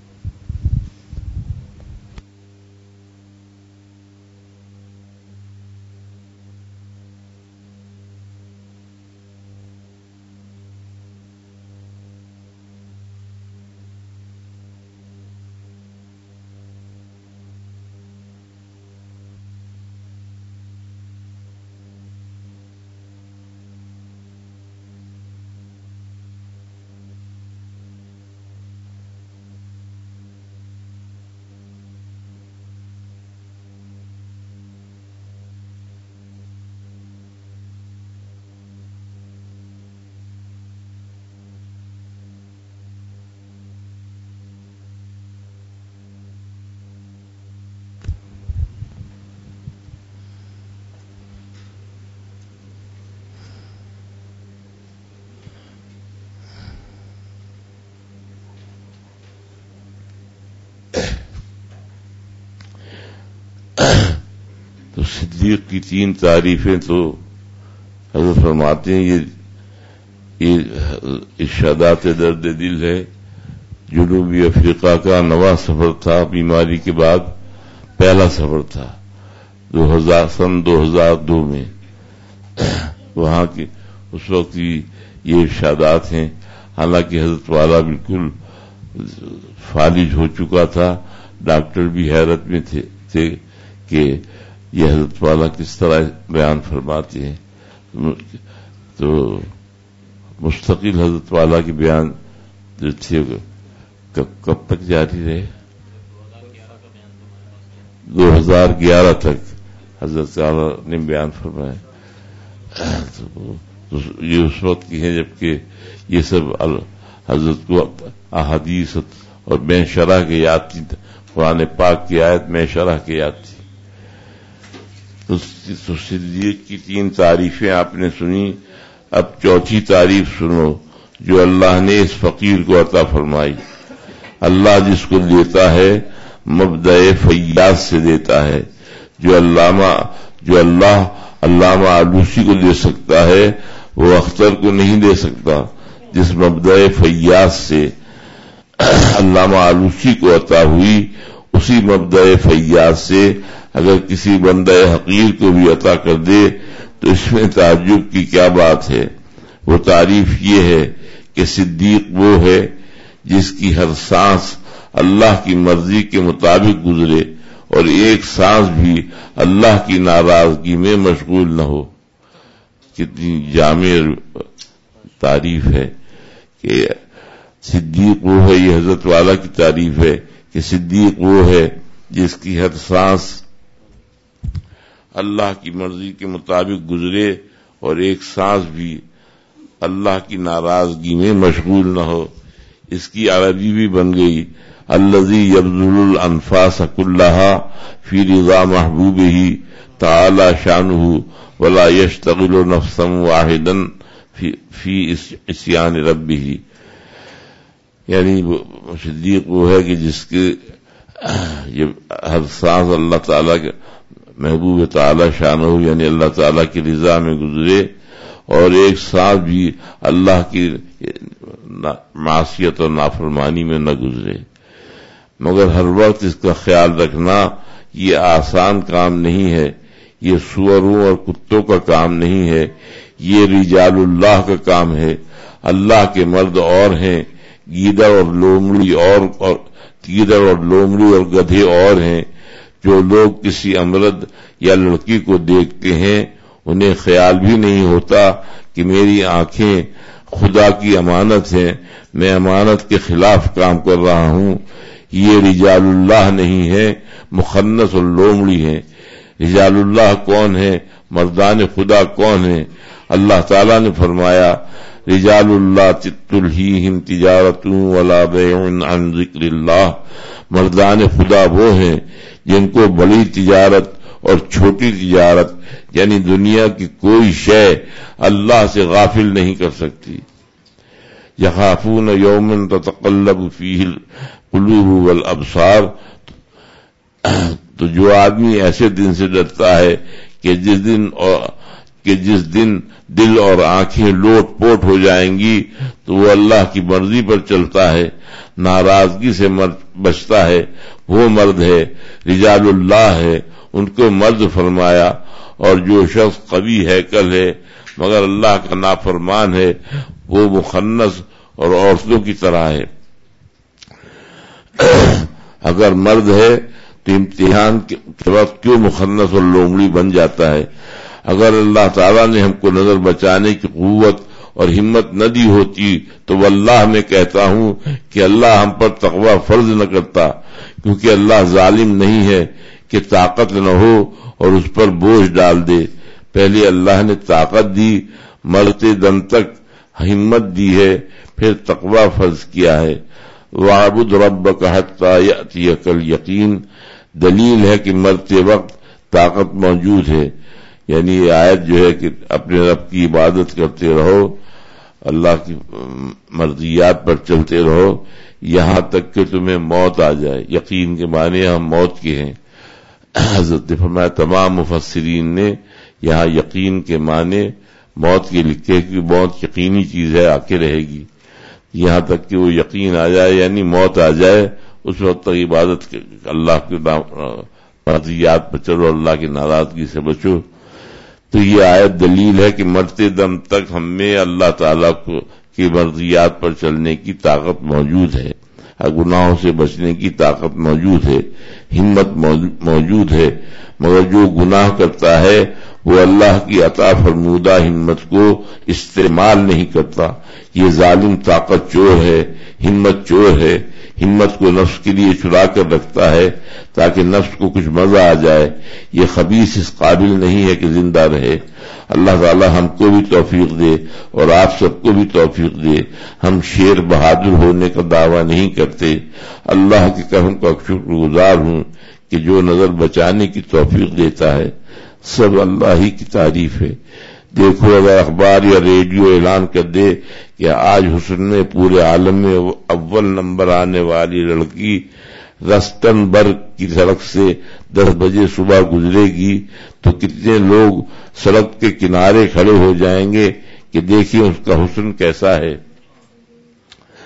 تو صدیق کی تین تعریفیں تو حضرت فرماتے ہیں یہ یہ ارشادات درد دل ہے۔ جنوبی افریقہ کا نواں سفر تھا، بیماری کے بعد پہلا سفر تھا دو ہزار سن دو ہزار دو میں، وہاں کی اس وقت کی یہ ارشادات ہیں۔ حالانکہ حضرت والا بالکل فالج ہو چکا تھا، ڈاکٹر بھی حیرت میں تھے تھے کہ یہ حضرت والا کس طرح بیان فرماتے ہیں۔ تو مستقل حضرت والا کے بیان جو تھے کب تک جاری رہے؟ دو ہزار گیارہ تک حضرت والا نے بیان فرمایا۔ تو یہ اس وقت کی ہے جبکہ یہ سب حضرت کو احادیث اور میں شرح کے یاد تھی، قرآن پاک کی آیت میں شرح کے یاد تھی۔ تو صدیق کی تین تعریفیں آپ نے سنی، اب چوتھی تعریف سنو جو اللہ نے اس فقیر کو عطا فرمائی۔ اللہ جس کو دیتا ہے مبدأ فیاض سے دیتا ہے، جو علامہ جو اللہ علامہ آلوسی کو دے سکتا ہے وہ اختر کو نہیں دے سکتا، جس مبدأ فیاض سے علامہ آلوسی کو عطا ہوئی اسی مبدأ فیاض سے اگر کسی بندہ حقیر کو بھی عطا کر دے تو اس میں تعجب کی کیا بات ہے؟ وہ تعریف یہ ہے کہ صدیق وہ ہے جس کی ہر سانس اللہ کی مرضی کے مطابق گزرے اور ایک سانس بھی اللہ کی ناراضگی میں مشغول نہ ہو۔ کتنی جامع تعریف ہے کہ صدیق وہ ہے، یہ حضرت والا کی تعریف ہے کہ صدیق وہ ہے جس کی ہر سانس اللہ کی مرضی کے مطابق گزرے اور ایک سانس بھی اللہ کی ناراضگی میں مشغول نہ ہو۔ اس کی عربی بھی بن گئی الذی یبذل الانفاس کلھا فی رضا محبوبہ تعالی شانہ ولا یشتغل نفسا واحدا فی عصیان ربہ، یعنی صدیق وہ ہے کہ جس کے ہر سانس اللہ تعالیٰ کے محبوب تعالی شانہ یعنی اللہ تعالیٰ کی رضا میں گزرے اور ایک سانس بھی اللہ کی معصیت اور نافرمانی میں نہ گزرے۔ مگر ہر وقت اس کا خیال رکھنا یہ آسان کام نہیں ہے، یہ سوروں اور کتوں کا کام نہیں ہے، یہ رجال اللہ کا کام ہے۔ اللہ کے مرد اور ہیں، گیدڑ اور لومڑی اور, اور گیدڑ اور لومڑی اور گدھے اور ہیں۔ جو لوگ کسی امرد یا لڑکی کو دیکھتے ہیں انہیں خیال بھی نہیں ہوتا کہ میری آنکھیں خدا کی امانت ہیں، میں امانت کے خلاف کام کر رہا ہوں۔ یہ رجال اللہ نہیں ہے، مخنث اور لومڑی ہیں۔ رجال اللہ کون ہیں؟ مردان خدا کون ہیں؟ اللہ تعالیٰ نے فرمایا رجال اللہ تلہیہم تجارت ولا بیع عن ذکر اللہ، مردان خدا وہ ہیں جن کو بڑی تجارت اور چھوٹی تجارت یعنی دنیا کی کوئی شے اللہ سے غافل نہیں کر سکتی۔ یخافون یوما تتقلب فیہ القلوب والابصار، تو جو آدمی ایسے دن سے ڈرتا ہے کہ جس دن اور کہ جس دن دل اور آنکھیں لوٹ پوٹ ہو جائیں گی تو وہ اللہ کی مرضی پر چلتا ہے، ناراضگی سے بچتا ہے، وہ مرد ہے، رجال اللہ ہے، ان کو مرد فرمایا۔ اور جو شخص قوی ہیکل ہے مگر اللہ کا نافرمان ہے وہ مخنث اور عورتوں کی طرح ہے۔ اگر مرد ہے تو امتحان کے وقت کیوں مخنث اور لومڑی بن جاتا ہے؟ اگر اللہ تعالیٰ نے ہم کو نظر بچانے کی قوت اور ہمت نہ دی ہوتی تو واللہ میں کہتا ہوں کہ اللہ ہم پر تقوی فرض نہ کرتا، کیونکہ اللہ ظالم نہیں ہے کہ طاقت نہ ہو اور اس پر بوجھ ڈال دے۔ پہلے اللہ نے طاقت دی، مرتے دم تک ہمت دی ہے، پھر تقوی فرض کیا ہے۔ وَاعْبُدْ رَبَّكَ حَتَّى يَأْتِيَكَ الْيَقِينُ، دلیل ہے کہ مرتے وقت طاقت موجود ہے، یعنی یہ آیت جو ہے کہ اپنے رب کی عبادت کرتے رہو، اللہ کی مرضیات پر چلتے رہو یہاں تک کہ تمہیں موت آ جائے۔ یقین کے معنی ہم موت کے ہیں۔ حضرت نے فرمایا تمام مفسرین نے یہاں یقین کے معنی موت کے لکھے کہ موت یقینی چیز ہے، آ کے رہے گی، یہاں تک کہ وہ یقین آ جائے یعنی موت آ جائے، اس وقت تک عبادت اللہ کی مرضیات پر چلو، اللہ کی ناراضگی سے بچو۔ تو یہ آیت دلیل ہے کہ مرتے دم تک ہم میں اللہ تعالیٰ کو کی مرضیات پر چلنے کی طاقت موجود ہے، گناہوں سے بچنے کی طاقت موجود ہے، ہمت موجود ہے، مگر جو گناہ کرتا ہے وہ اللہ کی عطا فرمودہ ہمت کو استعمال نہیں کرتا۔ یہ ظالم طاقت چور ہے، ہمت چور ہے، ہمت کو نفس کے لیے چرا کر رکھتا ہے تاکہ نفس کو کچھ مزہ آ جائے۔ یہ خبیث اس قابل نہیں ہے کہ زندہ رہے۔ اللہ تعالی ہم کو بھی توفیق دے اور آپ سب کو بھی توفیق دے۔ ہم شیر بہادر ہونے کا دعویٰ نہیں کرتے، اللہ کے کرم کا شکر گزار ہوں کہ جو نظر بچانے کی توفیق دیتا ہے۔ سب اللہ ہی کی تعریف ہے۔ دیکھو اگر اخبار یا ریڈیو اعلان کر دے کہ آج حسن میں پورے عالم میں اول نمبر آنے والی لڑکی رسٹن برگ کی سڑک سے دس بجے صبح گزرے گی تو کتنے لوگ سڑک کے کنارے کھڑے ہو جائیں گے کہ دیکھیے اس کا حسن کیسا ہے۔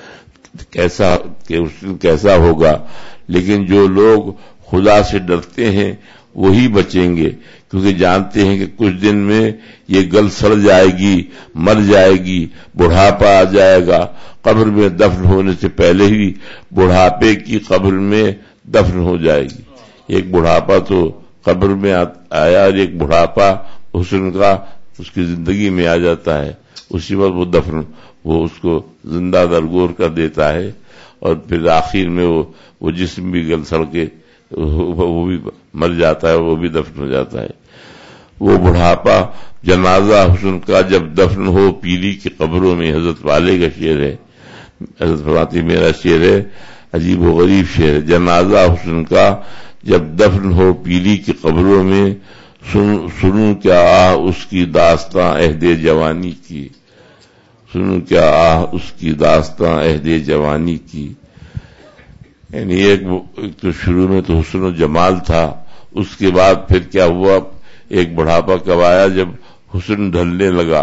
کیسا کہ حسن کیسا ہوگا، لیکن جو لوگ خدا سے ڈرتے ہیں وہی بچیں گے، کیونکہ جانتے ہیں کہ کچھ دن میں یہ گل سڑ جائے گی، مر جائے گی، بڑھاپا آ جائے گا، قبر میں دفن ہونے سے پہلے ہی بڑھاپے کی قبر میں دفن ہو جائے گی۔ ایک بڑھاپا تو قبر میں آیا اور ایک بڑھاپا حسن کا اس کی زندگی میں آ جاتا ہے، اسی وقت وہ دفن وہ اس کو زندہ درگور کر دیتا ہے، اور پھر آخر میں وہ وہ جسم بھی گل سڑ کے وہ بھی مر جاتا ہے، وہ بھی دفن ہو جاتا ہے۔ وہ بڑھاپا جنازہ حسن کا جب دفن ہو پیلی کی قبروں میں، حضرت والے کا شعر ہے، حضرت فرماتی میرا شعر ہے، عجیب و غریب شعر ہے۔ جنازہ حسن کا جب دفن ہو پیلی کی قبروں میں، سنوں کیا آہ اس کی داستاں عہد جوانی کی، سنوں کیا آہ اس کی داستاں عہد جوانی کی۔ یعنی ایک تو شروع میں تو حسن و جمال تھا، اس کے بعد پھر کیا ہوا، ایک بڑھاپا کب آیا جب حسن ڈھلنے لگا،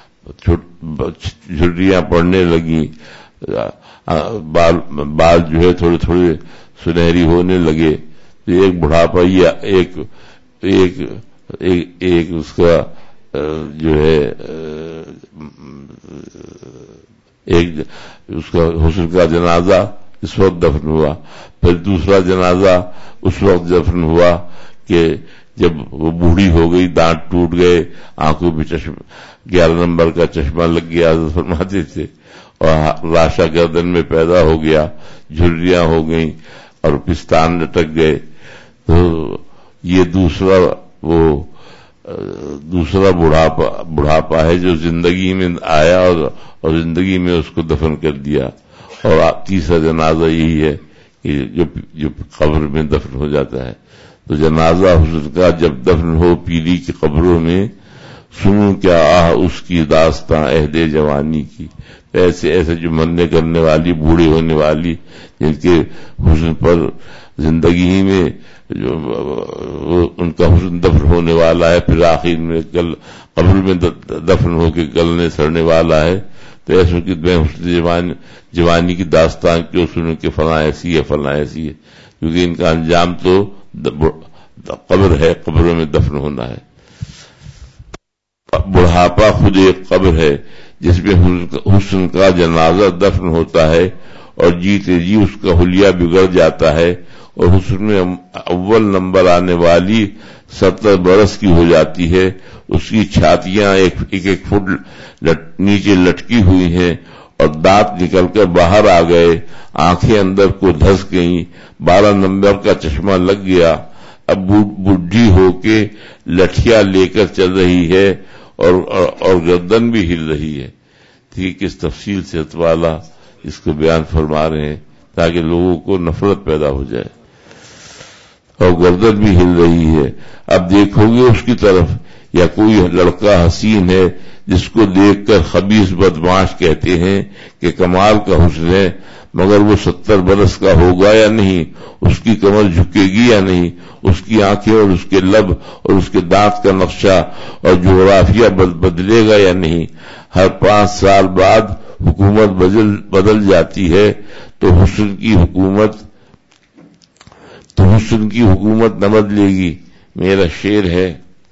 جھریاں پڑنے لگیں، بال بال جو ہے تھوڑے تھوڑے سنہری ہونے لگے، تو ایک بڑھاپا یہ ایک ایک ایک, ایک اس کا جو ہے ایک اس کا حسن کا جنازہ اس وقت دفن ہوا، پھر دوسرا جنازہ اس وقت دفن ہوا کہ جب وہ بوڑھی ہو گئی، دانت ٹوٹ گئے، آنکھوں پہ چشمہ گیارہ نمبر کا چشمہ لگ گیا، حضرت فرماتے تھے، اور راشا گردن میں پیدا ہو گیا، جھریاں ہو گئیں اور پستان لٹک گئے۔ تو یہ دوسرا وہ دوسرا بڑھاپا بڑھاپا ہے جو زندگی میں آیا اور اور زندگی میں اس کو دفن کر دیا، اور تیسرا جنازہ یہی ہے کہ جو جو قبر میں دفن ہو جاتا ہے۔ تو جنازہ حسن کا جب دفن ہو پیلی کی قبروں میں، سنوں کیا آہ اس کی داستاں عہد جوانی کی۔ ایسے ایسے جو مرنے کرنے والی، بوڑھے ہونے والی، جن کے حسن پر زندگی میں جو ان کا حسن دفن ہونے والا ہے، پھر آخر میں گل قبر میں دفن ہو کے گلنے سڑنے والا ہے، تو ایسے کی میں حسن جوانی کی داستان کیوں سنوں کہ فلاں ایسی ہے فلاں ایسی ہے، کیونکہ ان کا انجام تو قبر ہے، قبروں میں دفن ہونا ہے۔ بڑھاپا خود ایک قبر ہے جس میں حسن کا جنازہ دفن ہوتا ہے، اور جیتے جی اس کا حلیہ بگڑ جاتا ہے، اور حسن میں اول نمبر آنے والی ستر برس کی ہو جاتی ہے، اس کی چھاتیاں ایک ایک, ایک فٹ لٹ نیچے لٹکی ہوئی ہیں، اور دانت نکل کر باہر آ گئے، آنکھیں اندر کو دھس گئیں، بارہ نمبر کا چشمہ لگ گیا، اب بڈھی ہو کے لٹھیاں لے کر چل رہی ہے، اور اور, اور گردن بھی ہل رہی ہے۔ ٹھیک کس تفصیل سے اتوالا اس کو بیان فرما رہے ہیں تاکہ لوگوں کو نفرت پیدا ہو جائے، اور گردن بھی ہل رہی ہے۔ اب دیکھو گے اس کی طرف، یا کوئی لڑکا حسین ہے جس کو دیکھ کر خبیث بدمعاش کہتے ہیں کہ کمال کا حسن ہے، مگر وہ ستر برس کا ہوگا یا نہیں، اس کی کمر جھکے گی یا نہیں، اس کی آنکھیں اور اس کے لب اور اس کے دانت کا نقشہ اور جغرافیہ بدلے گا یا نہیں۔ ہر پانچ سال بعد حکومت بدل بدل جاتی ہے، تو حسن کی حکومت تو حسن کی حکومت نہ بدلے گی۔ میرا شعر ہے،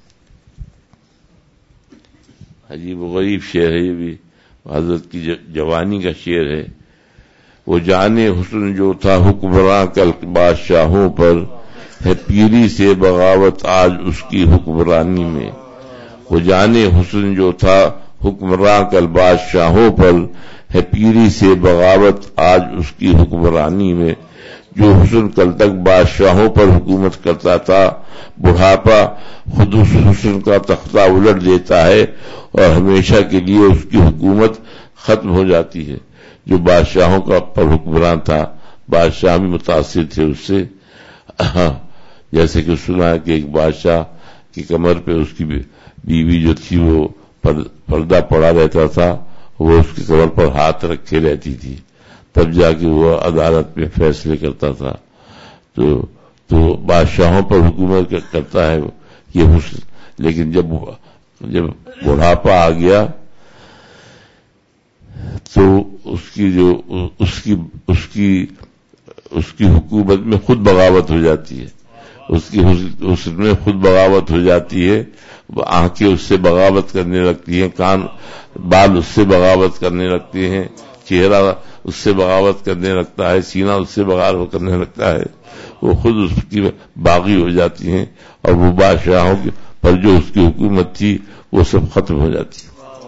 عجیب و غریب شعر ہے، یہ بھی حضرت کی جوانی کا شعر ہے۔ وہ جانے حسن جو تھا حکمراں کل بادشاہوں پر، ہے پیری سے بغاوت آج اس کی حکمرانی میں۔ وہ جانے حسن جو تھا حکمراں کل بادشاہوں پر، ہے پیری سے بغاوت آج اس کی حکمرانی میں۔ جو حسن کل تک بادشاہوں پر حکومت کرتا تھا، بڑھاپا خود اس حسن کا تختہ الٹ دیتا ہے، اور ہمیشہ کے لیے اس کی حکومت ختم ہو جاتی ہے۔ جو بادشاہوں کا پر حکمران تھا، بادشاہ بھی متاثر تھے اس سے، جیسے کہ سنا ہے کہ ایک بادشاہ کی کمر پہ اس کی بیوی جو تھی وہ پردہ پڑا رہتا تھا، وہ اس کی کمر پر ہاتھ رکھے رہتی تھی، تب جا کے وہ عدالت میں فیصلے کرتا تھا۔ تو تو بادشاہوں پر حکومت کرتا ہے یہ حسن، لیکن جب جب بڑھاپا آ گیا تو اس کی جو اس کی اس کی اس کی حکومت میں خود بغاوت ہو جاتی ہے، اس کی حسن میں خود بغاوت ہو جاتی ہے، آنکھیں اس سے بغاوت کرنے لگتی ہیں، کان بال اس سے بغاوت کرنے لگتے ہیں، چہرہ اس سے بغاوت کرنے لگتا ہے، سینہ اس سے بغاوت کرنے لگتا ہے، وہ خود اس کی باغی ہو جاتی ہیں، اور وہ بادشاہوں پر جو اس کی حکومت تھی وہ سب ختم ہو جاتی ہے۔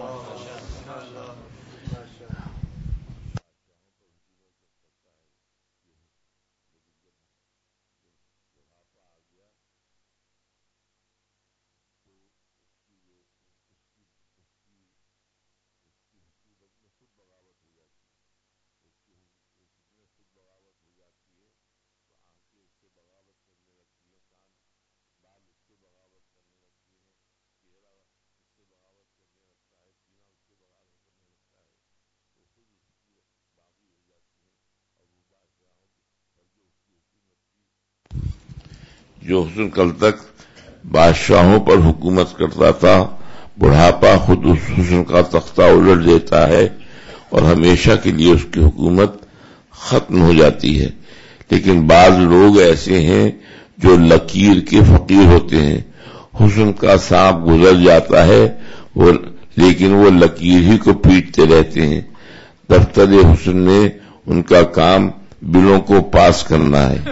جو حسن کل تک بادشاہوں پر حکومت کرتا تھا، بڑھاپا خود اس حسن کا تختہ الٹ دیتا ہے اور ہمیشہ کے لیے اس کی حکومت ختم ہو جاتی ہے۔ لیکن بعض لوگ ایسے ہیں جو لکیر کے فقیر ہوتے ہیں، حسن کا سانپ گزر جاتا ہے وہ لیکن وہ لکیر ہی کو پیٹتے رہتے ہیں۔ دفتر حسن میں ان کا کام بلوں کو پاس کرنا ہے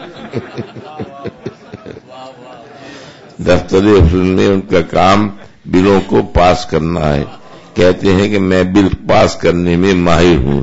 دفتر حسن میں ان کا کام بلوں کو پاس کرنا ہے، کہتے ہیں کہ میں بل پاس کرنے میں ماہر ہوں۔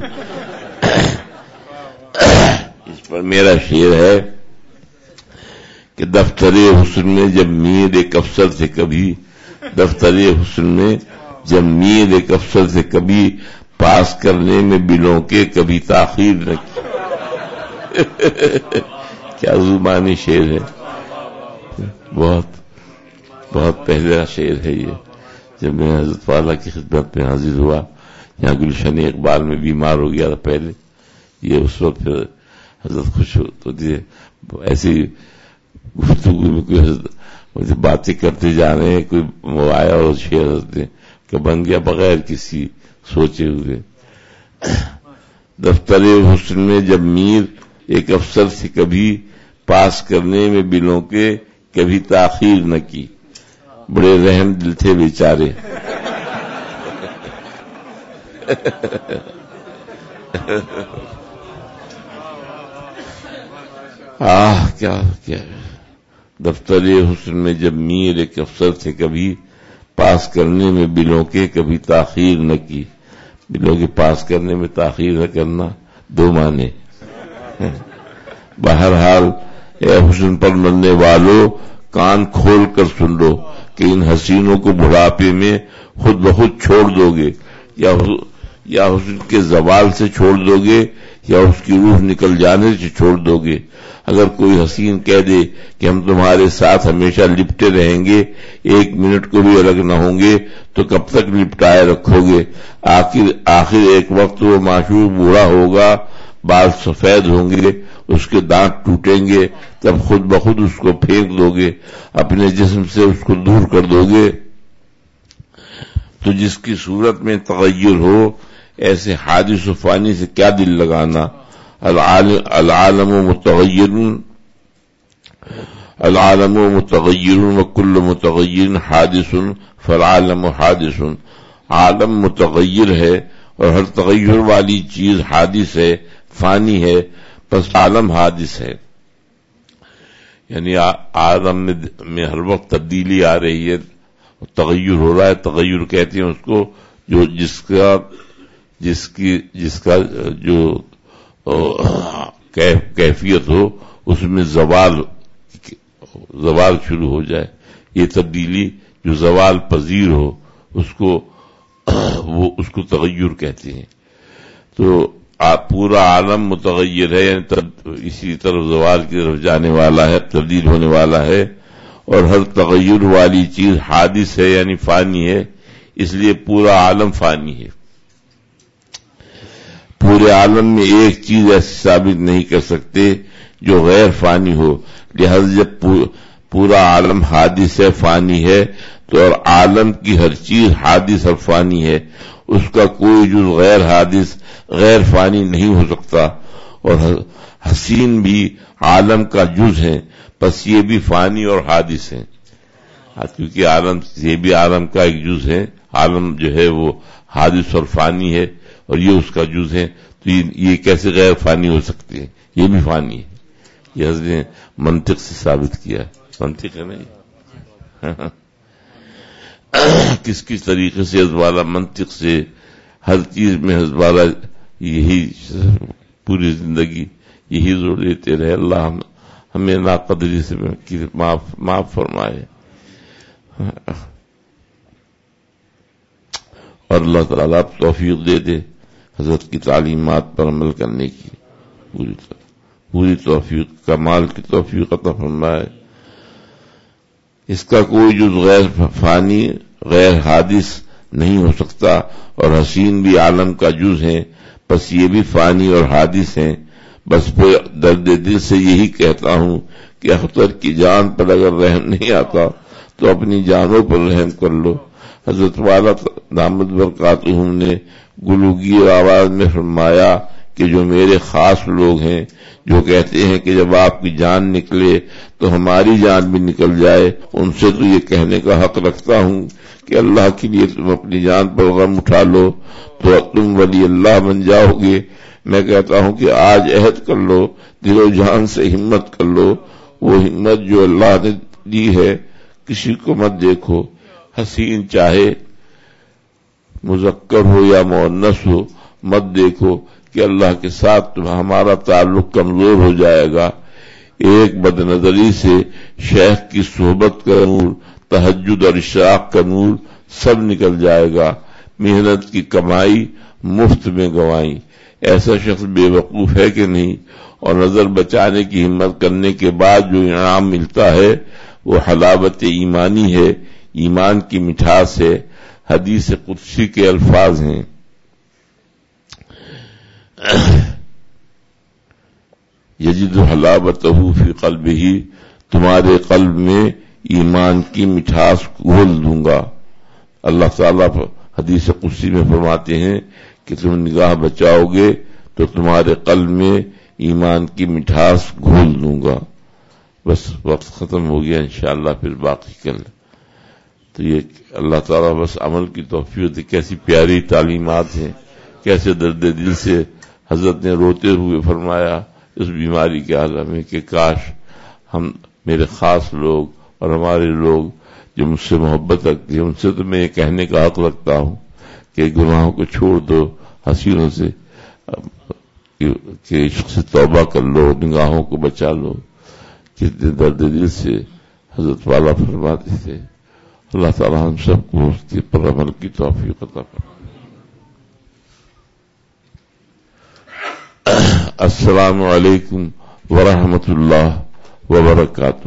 اس پر میرا شعر ہے کہ دفتر حسن میں جب میر ایک افسر سے کبھی دفتر حسن میں جب میر ایک افسر سے کبھی پاس کرنے میں بلوں کے کبھی تاخیر نہ کی۔ کیا زبانی شعر ہے، بہت بہت پہلا شعر ہے یہ۔ جب میں حضرت والا کی خدمت میں حاضر ہوا، یہاں گلشن اقبال میں بیمار ہو گیا تھا پہلے، یہ اس وقت پھر حضرت خوش تو تھے، ایسی گفتگو میں کوئی حضرت باتیں کرتے جا رہے ہیں، کوئی آیا اور شعر حضرت کہ بن گیا بغیر کسی سوچے ہوئے۔ دفتر حسن میں جب میر ایک افسر سے کبھی پاس کرنے میں بلوں کے کبھی تاخیر نہ کی، بڑے رحم دل تھے بیچارے۔ آہ کیا کیا دفتر حسن میں جب میر ایک افسر سے کبھی پاس کرنے میں بلوں کے کبھی تاخیر نہ کی، بلوں کے پاس کرنے میں تاخیر نہ کرنا دو معنی۔ بہرحال اے حسن پر مرنے والوں، کان کھول کر سن لو کہ ان حسینوں کو بڑھاپے میں خود بخود چھوڑ دو گے، یا یا حسن کے زوال سے چھوڑ دو گے یا اس کی روح نکل جانے سے چھوڑ دو گے۔ اگر کوئی حسین کہہ دے کہ ہم تمہارے ساتھ ہمیشہ لپٹے رہیں گے، ایک منٹ کو بھی الگ نہ ہوں گے، تو کب تک لپٹائے رکھو گے؟ آخر آخر ایک وقت وہ معشوق بوڑھا ہوگا، بال سفید ہوں گے، اس کے دانت ٹوٹیں گے، تب خود بخود اس کو پھینک دو گے، اپنے جسم سے اس کو دور کر دو گے۔ تو جس کی صورت میں تغیر ہو، ایسے حادث و فانی سے کیا دل لگانا؟ العالم متغیر العالم متغیر وکل متغیر حادث فالعالم حادث۔ عالم متغیر ہے اور ہر تغیر والی چیز حادث ہے، فانی ہے، پس عالم حادث ہے۔ یعنی عالم میں ہر وقت تبدیلی آ رہی ہے، تغیر ہو رہا ہے۔ تغیر کہتے ہیں اس کو جو جس کا جس کی جس کا جو کیفیت ہو اس میں زوال زوال شروع ہو جائے، یہ تبدیلی جو زوال پذیر ہو اس کو وہ اس کو تغیر کہتے ہیں۔ تو پورا عالم متغیر ہے، یعنی اسی طرف زوال کی طرف جانے والا ہے، تبدیل ہونے والا ہے، اور ہر تغیر والی چیز حادث ہے یعنی فانی ہے، اس لیے پورا عالم فانی ہے۔ پورے عالم میں ایک چیز ایسی ثابت نہیں کر سکتے جو غیر فانی ہو، لہذا جب پورا عالم حادث ہے، فانی ہے، تو اور عالم کی ہر چیز حادث اور فانی ہے، اس کا کوئی جز غیر حادث غیر فانی نہیں ہو سکتا، اور حسین بھی عالم کا جز ہے، بس یہ بھی فانی اور حادث ہیں، کیونکہ عالم یہ بھی عالم کا ایک جز ہے، عالم جو ہے وہ حادث اور فانی ہے اور یہ اس کا جز ہے، تو یہ کیسے غیر فانی ہو سکتی ہے؟ یہ بھی فانی ہے، یہ حضرت نے منطق سے ثابت کیا ہے، منطق ہے نہیں کس کس طریقے سے حضرت والا منطق سے ہر چیز میں حضرت والا یہی پوری زندگی یہی زور دیتے رہے، اللہ ہمیں ناقدری سے معاف معاف فرمائے، اور اللہ تعالیٰ توفیق دے دے حضرت کی تعلیمات پر عمل کرنے کی پوری پوری توفیق، کمال کی توفیق عطا فرمائے۔ اس کا کوئی جز غیر فانی غیر حادث نہیں ہو سکتا، اور حسین بھی عالم کا جز ہے، بس یہ بھی فانی اور حادث ہیں، بس درد دل سے یہی کہتا ہوں کہ اختر کی جان پر اگر رحم نہیں آتا تو اپنی جانوں پر رحم کر لو۔ حضرت والا دامت برکاتہم نے گلوگیر آواز میں فرمایا کہ جو میرے خاص لوگ ہیں جو کہتے ہیں کہ جب آپ کی جان نکلے تو ہماری جان بھی نکل جائے، ان سے تو یہ کہنے کا حق رکھتا ہوں کہ اللہ کے لیے تم اپنی جان پر غم اٹھا لو تو تم ولی اللہ بن جاؤ گے۔ میں کہتا ہوں کہ آج عہد کر لو، دل و جان سے ہمت کر لو، وہ ہمت جو اللہ نے دی ہے کسی کو مت دیکھو، حسین چاہے مذکر ہو یا مؤنث ہو مت دیکھو کہ اللہ کے ساتھ ہمارا تعلق کمزور ہو جائے گا۔ ایک بد نظری سے شیخ کی صحبت کا نور، تہجد اور اشراق کا نور سب نکل جائے گا، محنت کی کمائی مفت میں گنوائی۔ ایسا شخص بے وقوف ہے کہ نہیں؟ اور نظر بچانے کی ہمت کرنے کے بعد جو انعام ملتا ہے وہ حلاوت ایمانی ہے، ایمان کی مٹھاس ہے۔ حدیث قدسی کے الفاظ ہیں، یجد حلاوتہ فی قلبہ، تمہارے قلب میں ایمان کی مٹھاس گھول دوں گا۔ اللہ تعالیٰ حدیث قدسی میں فرماتے ہیں کہ تم نگاہ بچاؤ گے تو تمہارے قلب میں ایمان کی مٹھاس گھول دوں گا۔ بس وقت ختم ہو گیا، انشاءاللہ پھر باقی کل۔ تو یہ اللہ تعالیٰ بس عمل کی توفیق دے، کیسی پیاری تعلیمات ہیں، کیسے درد دل سے حضرت نے روتے ہوئے فرمایا اس بیماری کے عالم میں کہ کاش ہم میرے خاص لوگ اور ہمارے لوگ جو مجھ سے محبت رکھتے ہیں ان سے تو میں یہ کہنے کا حق رکھتا ہوں کہ گناہوں کو چھوڑ دو، حسینوں سے کہ عشق سے توبہ کر لو، نگاہوں کو بچا لو۔ کتنے درد دل سے حضرت والا فرماتے تھے۔ اللہ تعالیٰ ہم سب کو اس کے پر عمل کی توفیق عطا فرمائے۔ السلام علیکم ورحمۃ اللہ وبرکاتہ۔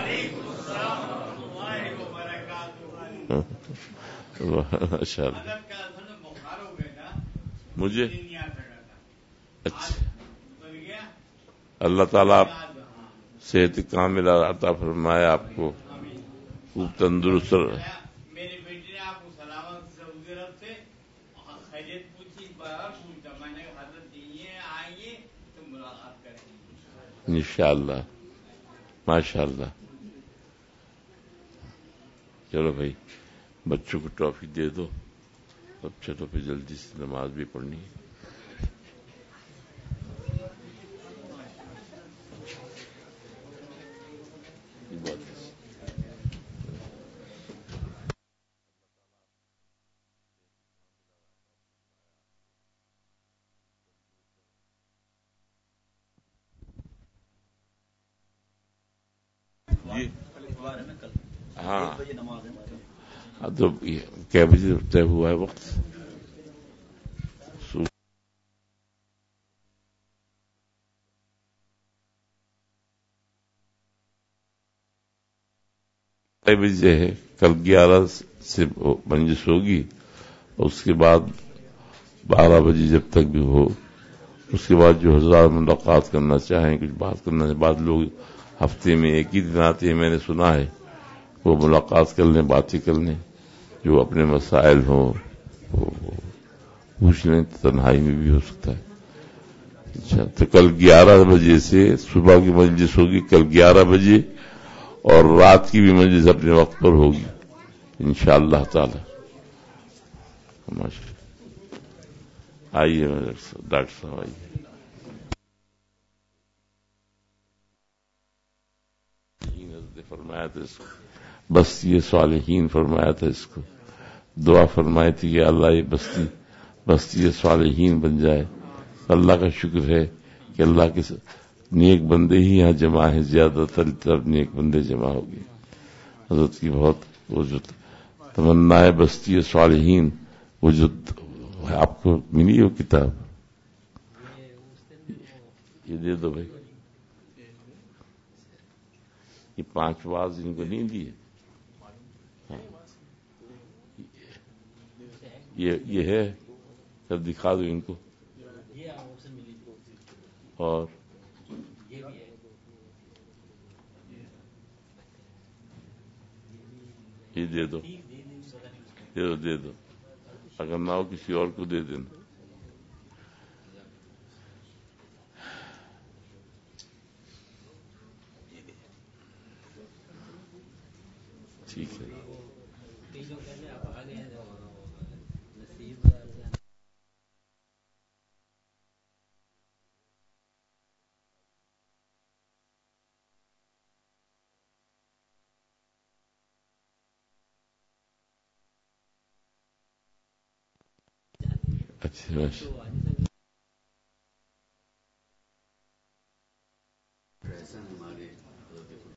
ماشاء اللہ مجھے اچھا، اللہ تعالیٰ آپ صحت کاملہ عطا فرمائے، آپ کو خوب تندرست۔ میری بیٹی نے آپ کو سلامت سعودی عرب سے خیریت پوچھی، پوچھا، میں نے حضرت یہ آئیے تو ملاقات کریں گے انشاءاللہ، ماشاءاللہ۔ چلو بھائی بچوں کو ٹافی دے دو، اب چلو پھر جلدی سے نماز بھی پڑھنی ہے۔ جی ہاں، تو کیا بجے طے ہوا ہے وقت؟ بجے ہے، کل گیارہ سے مجلس ہوگی، اس کے بعد بارہ بجے جب تک بھی ہو، اس کے بعد جو ہزار ملاقات کرنا چاہیں، کچھ بات کرنا چاہیں، بعض لوگ ہفتے میں ایک ہی دن آتے ہیں، میں نے سنا ہے، وہ ملاقات کر لیں، باتیں کر لیں، جو اپنے مسائل ہوں وہ پوچھ لیں، تنہائی میں بھی ہو سکتا ہے۔ اچھا، تو کل گیارہ بجے سے صبح کی مجلس ہوگی، کل گیارہ بجے، اور رات کی بھی مجلس اپنے وقت پر ہوگی انشاءاللہ تعالی۔ آئیے ڈاکٹر صاحب آئیے۔ فرمایا تھا اس کو بستی صالحین، فرمایا تھا اس کو، دعا فرمائی تھی کہ اللہ یہ بستی بستی صالحین بن جائے۔ اللہ کا شکر ہے کہ اللہ کے نیک بندے ہی یہاں جمع ہیں، زیادہ تر طرف نیک بندے جمع ہو گئے۔ حضرت کی بہت وہ جو تمنا ہے بستی صالحین، وہ جو آپ کو ملی ہو کتاب، یہ دے دو بھائی، یہ پانچ واز ان کو نہیں دیے، ہاں۔ یہ یہ ہے، جب دکھا دو ان کو، اور یہ دے دو دے دو دے دو اگر نہ ہو کسی اور کو دے دینا۔ ٹھیک ہے، اچھا۔